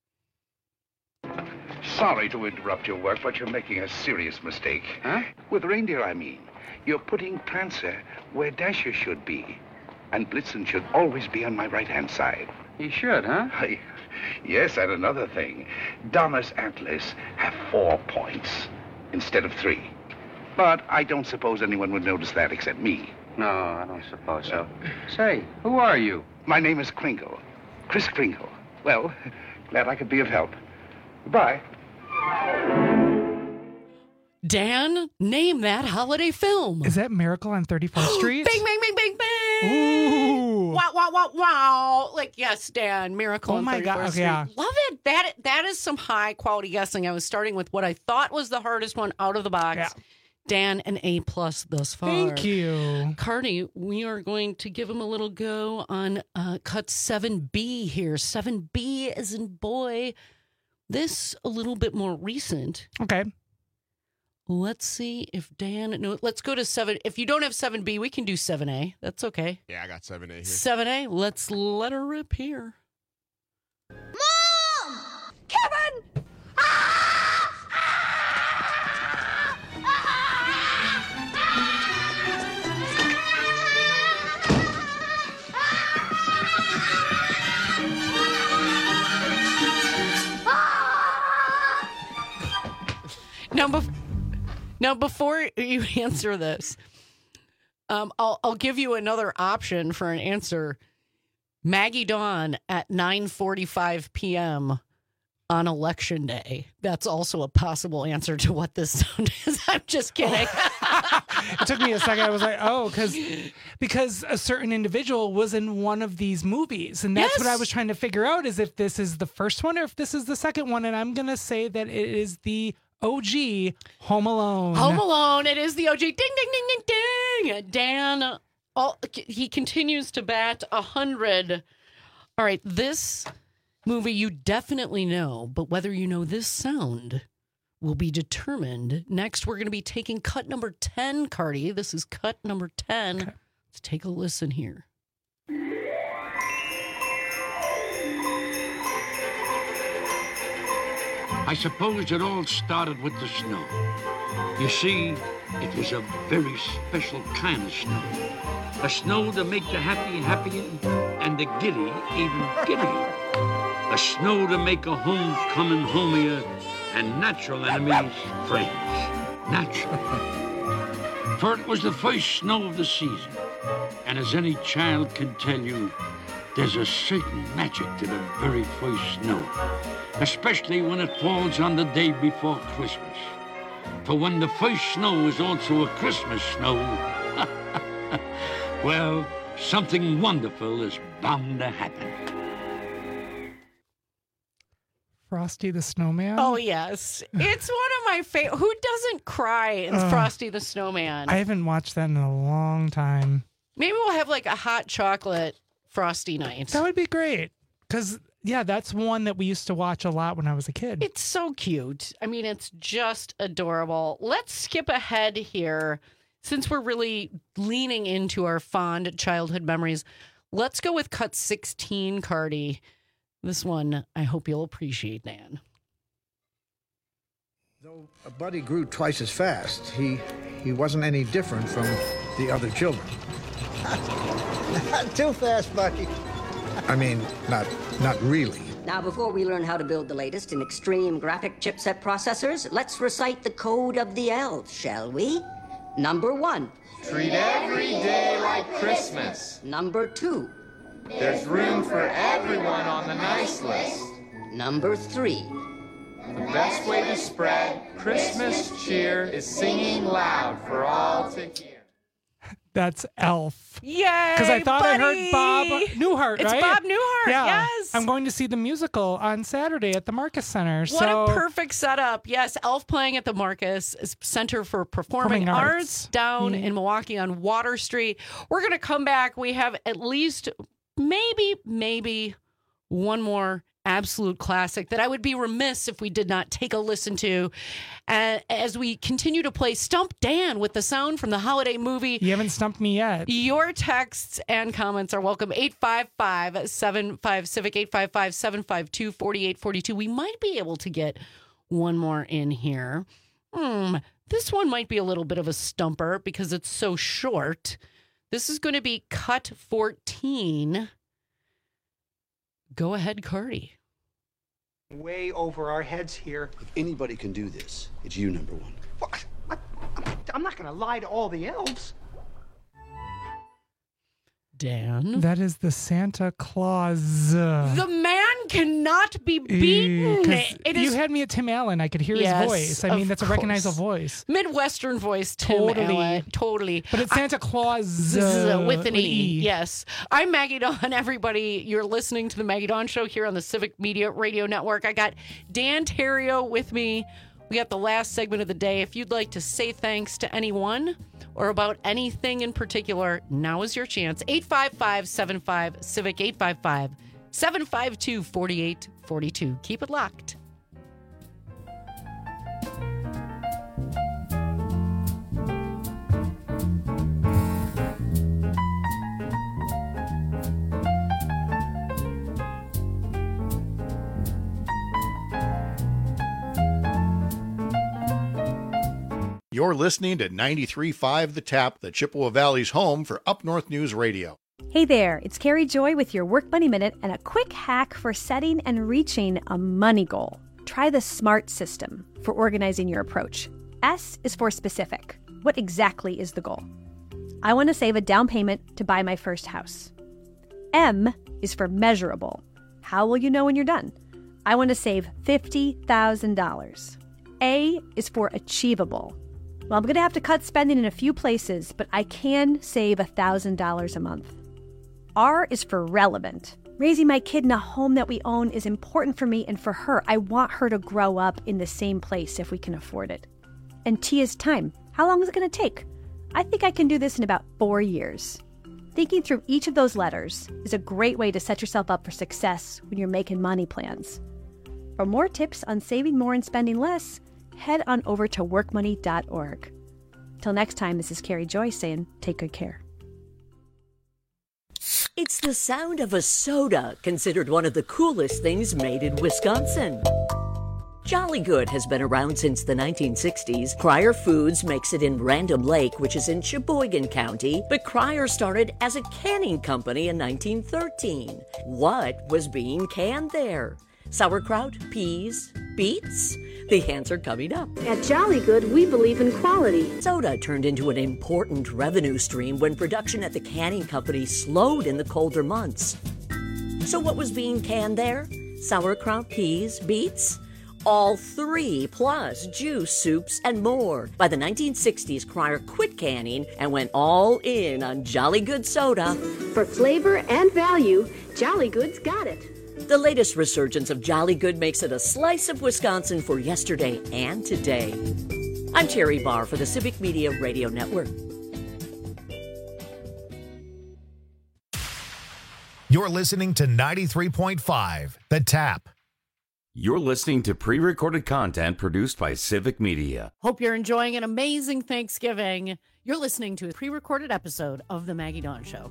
Sorry to interrupt your work, but you're making a serious mistake. Huh? With reindeer, I mean. You're putting Prancer where Dasher should be. And Blitzen should always be on my right-hand side. He should, huh? I, yes, and another thing. Donna's antlers have four points instead of three. But I don't suppose anyone would notice that except me. No, I don't suppose so. Say, who are you? My name is Kringle. Chris Kringle. Well, glad I could be of help. Goodbye. Dan, name that holiday film. Is that Miracle on thirty-fourth Street? Bing, bing, bing, bing, bing. Ooh. Wow, wow, wow, wow. Like, yes, Dan, Miracle Oh on my God, thirty-fourth Street. yeah. Love it. That, that is some high quality guessing. I was starting with what I thought was the hardest one out of the box. Yeah. Dan, an A plus thus far. Thank you. Cardi, we are going to give him a little go on uh, cut seven B here. seven B as in boy. This a little bit more recent. Okay. Let's see if Dan. No, let's go to seven. If you don't have seven B, we can do seven A. That's okay. Yeah, I got seven A here. seven A. Let's let her rip here. Mom! Now, bef- now before you answer this, um, I'll I'll give you another option for an answer. Maggie Dawn at nine forty-five p.m. on Election Day. That's also a possible answer to what this sound is. I'm just kidding. It took me a second. I was like, oh, because because a certain individual was in one of these movies. And that's Yes. what I was trying to figure out, is if this is the first one or if this is the second one. And I'm going to say that it is the O G Home Alone. Home Alone. It is the O G. Ding, ding, ding, ding, ding. Dan, all, he continues to bat one hundred. All right, this movie you definitely know, but whether you know this sound will be determined. Next, we're going to be taking cut number ten, Cardi. This is cut number ten. Okay. Let's take a listen here. I suppose it all started with the snow. You see, it was a very special kind of snow. A snow to make the happy happier and the giddy even giddier. A snow to make a homecoming homier and natural enemies friends. Natural. For it was the first snow of the season. And as any child can tell you, there's a certain magic to the very first snow, especially when it falls on the day before Christmas. For when the first snow is also a Christmas snow, well, something wonderful is bound to happen. Frosty the Snowman? Oh, yes. It's one of my favorite. Who doesn't cry in Uh, Frosty the Snowman? I haven't watched that in a long time. Maybe we'll have like a hot chocolate Frosty night. That would be great. Because, yeah, that's one that we used to watch a lot when I was a kid. It's so cute. I mean, it's just adorable. Let's skip ahead here. Since we're really leaning into our fond childhood memories, let's go with cut sixteen, Cardi. This one, I hope you'll appreciate, Dan. Though Buddy grew twice as fast, he he wasn't any different from the other children. Not too fast, Bucky. I mean, not not really. Now, before we learn how to build the latest in extreme graphic chipset processors, let's recite the code of the elves, shall we? Number one. Treat every day like Christmas. Number two. There's room for everyone on the nice list. Number three. The best way to spread Christmas cheer is singing loud for all to hear. That's Elf. Yay! Because I thought buddy. I heard Bob Newhart, It's right? Bob Newhart, yeah. yes. I'm going to see the musical on Saturday at the Marcus Center. What so... a perfect setup. Yes, Elf playing at the Marcus Center for Performing, Performing Arts, Arts. down Mm. in Milwaukee on Water Street. We're going to come back. We have at least maybe, maybe one more absolute classic that I would be remiss if we did not take a listen to uh, as we continue to play Stump Dan with the sound from the holiday movie. You haven't stumped me yet. Your texts and comments are welcome. eight five five, seven five, Civic, eight five five, seven five two, four eight four two. We might be able to get one more in here. Hmm, this one might be a little bit of a stumper because it's so short. This is going to be cut fourteen. Go ahead, Cardi. Way over our heads here. If anybody can do this, it's you, number one. Well, I, I, I'm not going to lie to all the elves. Dan? That is the Santa Claus. The man cannot be beaten. It you is had me at Tim Allen. I could hear Yes, his voice. I of mean, that's a course. recognizable voice. Midwestern voice, Tim Totally. Allen. Totally. But it's Santa Claus Z- uh, with an with E. E. Yes. I'm Maggie Dawn, everybody. You're listening to the Maggie Dawn Show here on the Civic Media Radio Network. I got Dan Terrio with me. We got the last segment of the day. If you'd like to say thanks to anyone or about anything in particular, now is your chance. eight five five, seven five, Civic, eight five five, seven five two, four eight four two. Keep it locked. You're listening to ninety-three point five The Tap, the Chippewa Valley's home for Up North News Radio. Hey there, it's Carrie Joy with your Work Money Minute and a quick hack for setting and reaching a money goal. Try the SMART system for organizing your approach. S is for specific. What exactly is the goal? I want to save a down payment to buy my first house. M is for measurable. How will you know when you're done? I want to save fifty thousand dollars. A is for achievable. Well, I'm going to have to cut spending in a few places, but I can save one thousand dollars a month. R is for relevant. Raising my kid in a home that we own is important for me and for her. I want her to grow up in the same place if we can afford it. And T is time. How long is it going to take? I think I can do this in about four years. Thinking through each of those letters is a great way to set yourself up for success when you're making money plans. For more tips on saving more and spending less, head on over to work money dot org. Till next time, this is Carrie Joy saying, take good care. It's the sound of a soda, considered one of the coolest things made in Wisconsin. Jolly Good has been around since the nineteen sixties. Cryer Foods makes it in Random Lake, which is in Sheboygan County, but Cryer started as a canning company in nineteen thirteen. What was being canned there? Sauerkraut, peas, beets? The answer coming up. At Jolly Good, we believe in quality. Soda turned into an important revenue stream when production at the canning company slowed in the colder months. So what was being canned there? Sauerkraut, peas, beets? All three, plus juice, soups, and more. By the nineteen sixties, Cryer quit canning and went all in on Jolly Good soda. For flavor and value, Jolly Good's got it. The latest resurgence of Jolly Good makes it a slice of Wisconsin for yesterday and today. I'm Terry Barr for the Civic Media Radio Network. You're listening to ninety-three point five, The Tap. You're listening to pre-recorded content produced by Civic Media. Hope you're enjoying an amazing Thanksgiving. You're listening to a pre-recorded episode of The Maggie Dawn Show.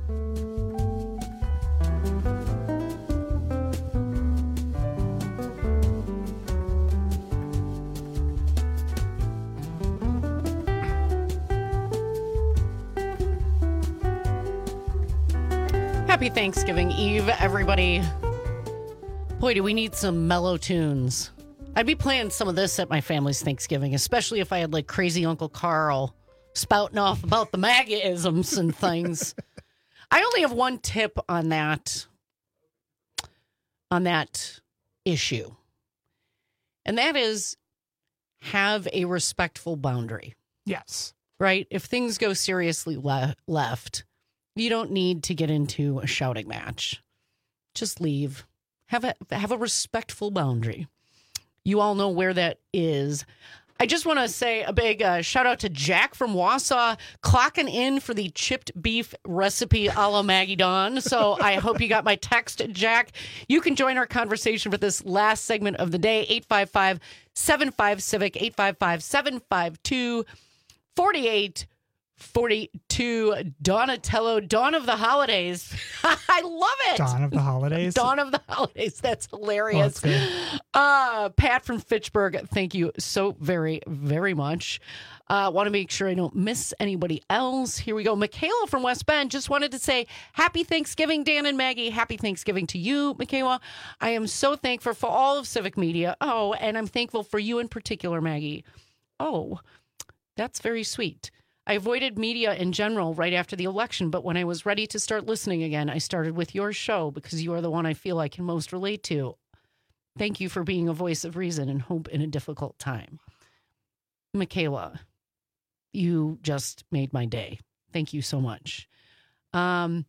Happy Thanksgiving Eve, everybody. Boy, do we need some mellow tunes. I'd be playing some of this at my family's Thanksgiving, especially if I had like crazy Uncle Carl spouting off about the MAGA-isms and things. I only have one tip on that, on that issue. And that is have a respectful boundary. Yes. Right? If things go seriously le- left, you don't need to get into a shouting match. Just leave. Have a have a respectful boundary. You all know where that is. I just want to say a big uh, shout out to Jack from Wausau, clocking in for the chipped beef recipe a la Maggie Dawn. So I hope you got my text, Jack. You can join our conversation for this last segment of the day, eight five five, seven five, CIVIC, eight five five, seven five two, four eight forty-two. Donatello, Dawn of the Holidays. I love it. Dawn of the Holidays. Dawn of the Holidays. That's hilarious. Oh, that's uh, Pat from Fitchburg, thank you so very, very much. I uh, want to make sure I don't miss anybody else. Here we go. Michaela from West Bend just wanted to say happy Thanksgiving, Dan and Maggie. Happy Thanksgiving to you, Michaela. I am so thankful for all of Civic Media. Oh, and I'm thankful for you in particular, Maggie. Oh, that's very sweet. I avoided media in general right after the election, but when I was ready to start listening again, I started with your show because you are the one I feel I can most relate to. Thank you for being a voice of reason and hope in a difficult time. Michaela, you just made my day. Thank you so much. Um,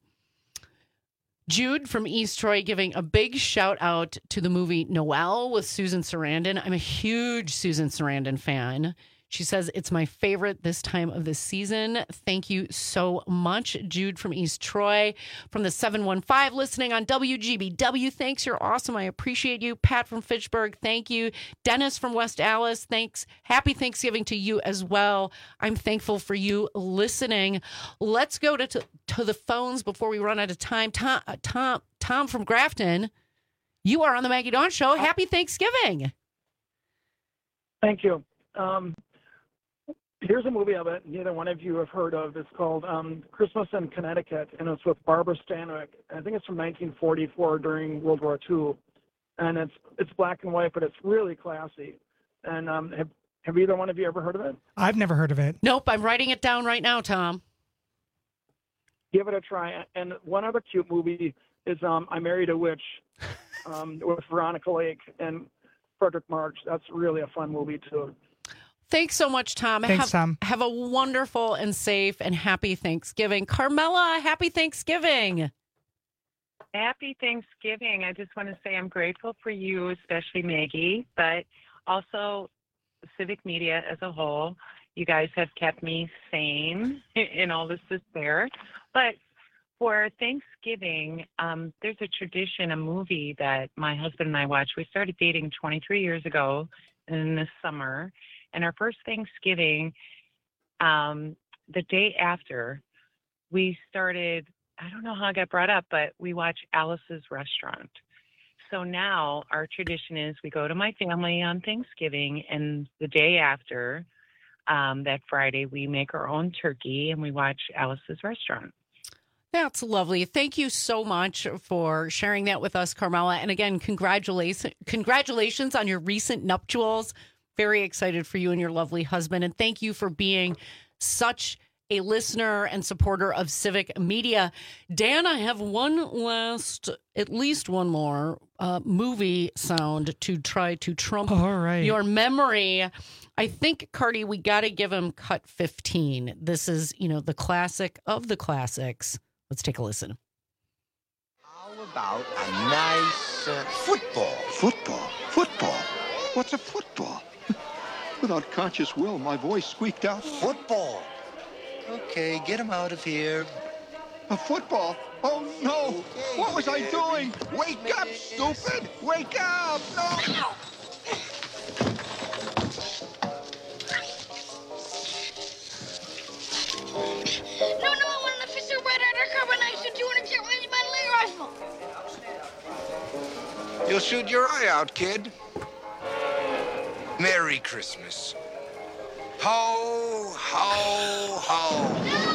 Jude from East Troy giving a big shout out to the movie Noelle with Susan Sarandon. I'm a huge Susan Sarandon fan. She says, it's my favorite this time of the season. Thank you so much, Jude from East Troy. From the seven one five listening on W G B W, thanks. You're awesome. I appreciate you. Pat from Fitchburg, thank you. Dennis from West Allis, thanks. Happy Thanksgiving to you as well. I'm thankful for you listening. Let's go to, to, to the phones before we run out of time. Tom, Tom, Tom from Grafton, you are on the Maggie Dawn Show. Happy Thanksgiving. Thank you. Um, Here's a movie I bet neither one of you have heard of. It's called um, Christmas in Connecticut, and it's with Barbara Stanwyck. I think it's from nineteen forty-four during World War Two. and it's it's black and white, but it's really classy. And um, have have either one of you ever heard of it? I've never heard of it. Nope, I'm writing it down right now, Tom. Give it a try. And one other cute movie is um, I Married a Witch um, with Veronica Lake and Frederick March. That's really a fun movie, too. Thanks so much, Tom. Thanks, have, Tom. Have a wonderful and safe and happy Thanksgiving. Carmela, happy Thanksgiving. Happy Thanksgiving. I just want to say I'm grateful for you, especially Maggie, but also Civic Media as a whole. You guys have kept me sane in all this despair. But for Thanksgiving, um, there's a tradition, a movie that my husband and I watch. We started dating twenty-three years ago in the summer. And our first Thanksgiving, um, the day after, we started, I don't know how I got brought up, but we watch Alice's Restaurant. So now our tradition is we go to my family on Thanksgiving, and the day after, um, that Friday, we make our own turkey and we watch Alice's Restaurant. That's lovely. Thank you so much for sharing that with us, Carmela. And again, congratulations, congratulations on your recent nuptials. Very excited for you and your lovely husband. And thank you for being such a listener and supporter of Civic Media. Dan, I have one last, at least one more uh, movie sound to try to trump All right. your memory. I think, Cardi, we got to give him cut fifteen. This is, you know, the classic of the classics. Let's take a listen. How about a nice uh, football? Football? Football? What's a football? Without conscious will, my voice squeaked out. Football. Okay, get him out of here. A football? Oh, no. Okay, what was I Jerry. doing? Wake up, stupid. Wake up. No. No, no, I want an official red undercover knife, so two hundred jet range by laser rifle. You'll shoot your eye out, kid. Merry Christmas. Ho, ho, ho.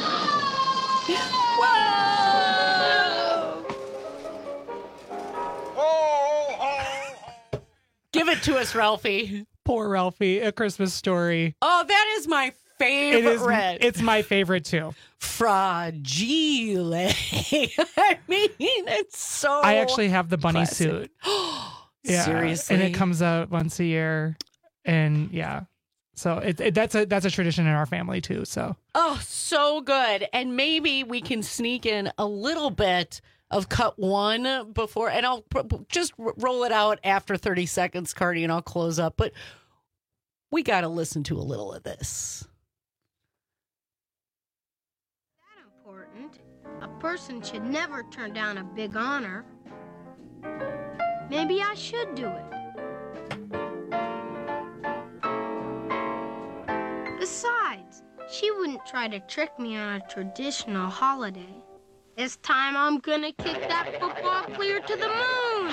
Whoa! Give it to us, Ralphie. Poor Ralphie, A Christmas Story. Oh, that is my favorite. It is, it's my favorite too. Fragile. I mean, it's so I actually have the bunny classic. suit. Yeah. Seriously? And it comes out once a year. And yeah. So it, it that's a that's a tradition in our family too. So Oh, so good. And maybe we can sneak in a little bit of cut one before, and I'll pr- just r- roll it out after thirty seconds, Cardi, and I'll close up. But we got to listen to a little of this. Important. A person should never turn down a big honor. Maybe I should do it. Besides, she wouldn't try to trick me on a traditional holiday. This time I'm gonna kick that football clear to the moon!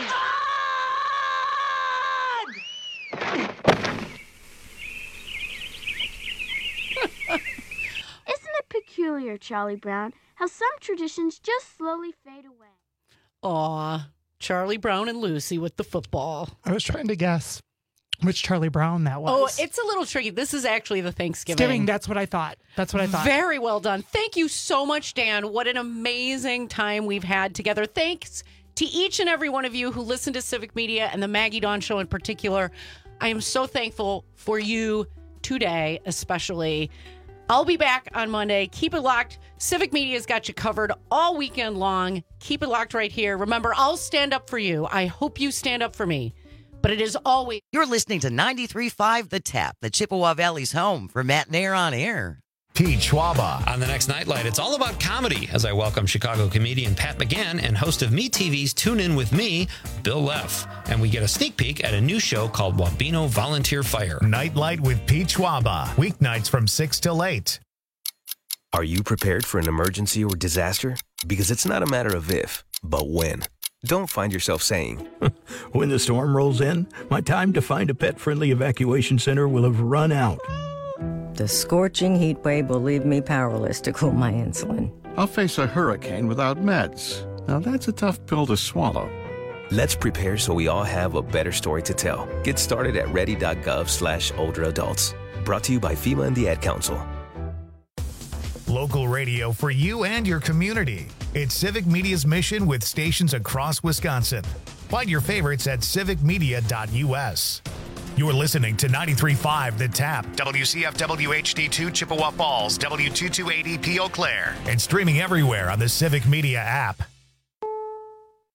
Isn't it peculiar, Charlie Brown, how some traditions just slowly fade away? Aw, Charlie Brown and Lucy with the football. I was trying to guess which Charlie Brown that was. Oh, it's a little tricky. This is actually the Thanksgiving. Thanksgiving, that's what I thought. That's what I thought. Very well done. Thank you so much, Dan. What an amazing time we've had together. Thanks to each and every one of you who listen to Civic Media and the Maggie Dawn Show in particular. I am so thankful for you today, especially. I'll be back on Monday. Keep it locked. Civic Media's got you covered all weekend long. Keep it locked right here. Remember, I'll stand up for you. I hope you stand up for me. But it is always... You're listening to ninety-three point five The Tap, the Chippewa Valley's home for Matt Nair on Air. Pete Schwaba. On the next Nightlight, it's all about comedy as I welcome Chicago comedian Pat McGann and host of MeTV's Tune In With Me, Bill Leff. And we get a sneak peek at a new show called Wabeno Volunteer Fire. Nightlight with Pete Schwaba. Weeknights from six till eight. Are you prepared for an emergency or disaster? Because it's not a matter of if, but when. Don't find yourself saying, when the storm rolls in, my time to find a pet-friendly evacuation center will have run out. The scorching heat wave will leave me powerless to cool my insulin. I'll face a hurricane without meds. Now that's a tough pill to swallow. Let's prepare so we all have a better story to tell. Get started at ready.gov slash older adults. Brought to you by FEMA and the Ad Council. Local radio for you and your community. It's Civic Media's mission with stations across Wisconsin. Find your favorites at civic media dot u s. You're listening to ninety-three point five The Tap, W C F W H D two Chippewa Falls, W two two eight E P Eau Claire, and streaming everywhere on the Civic Media app.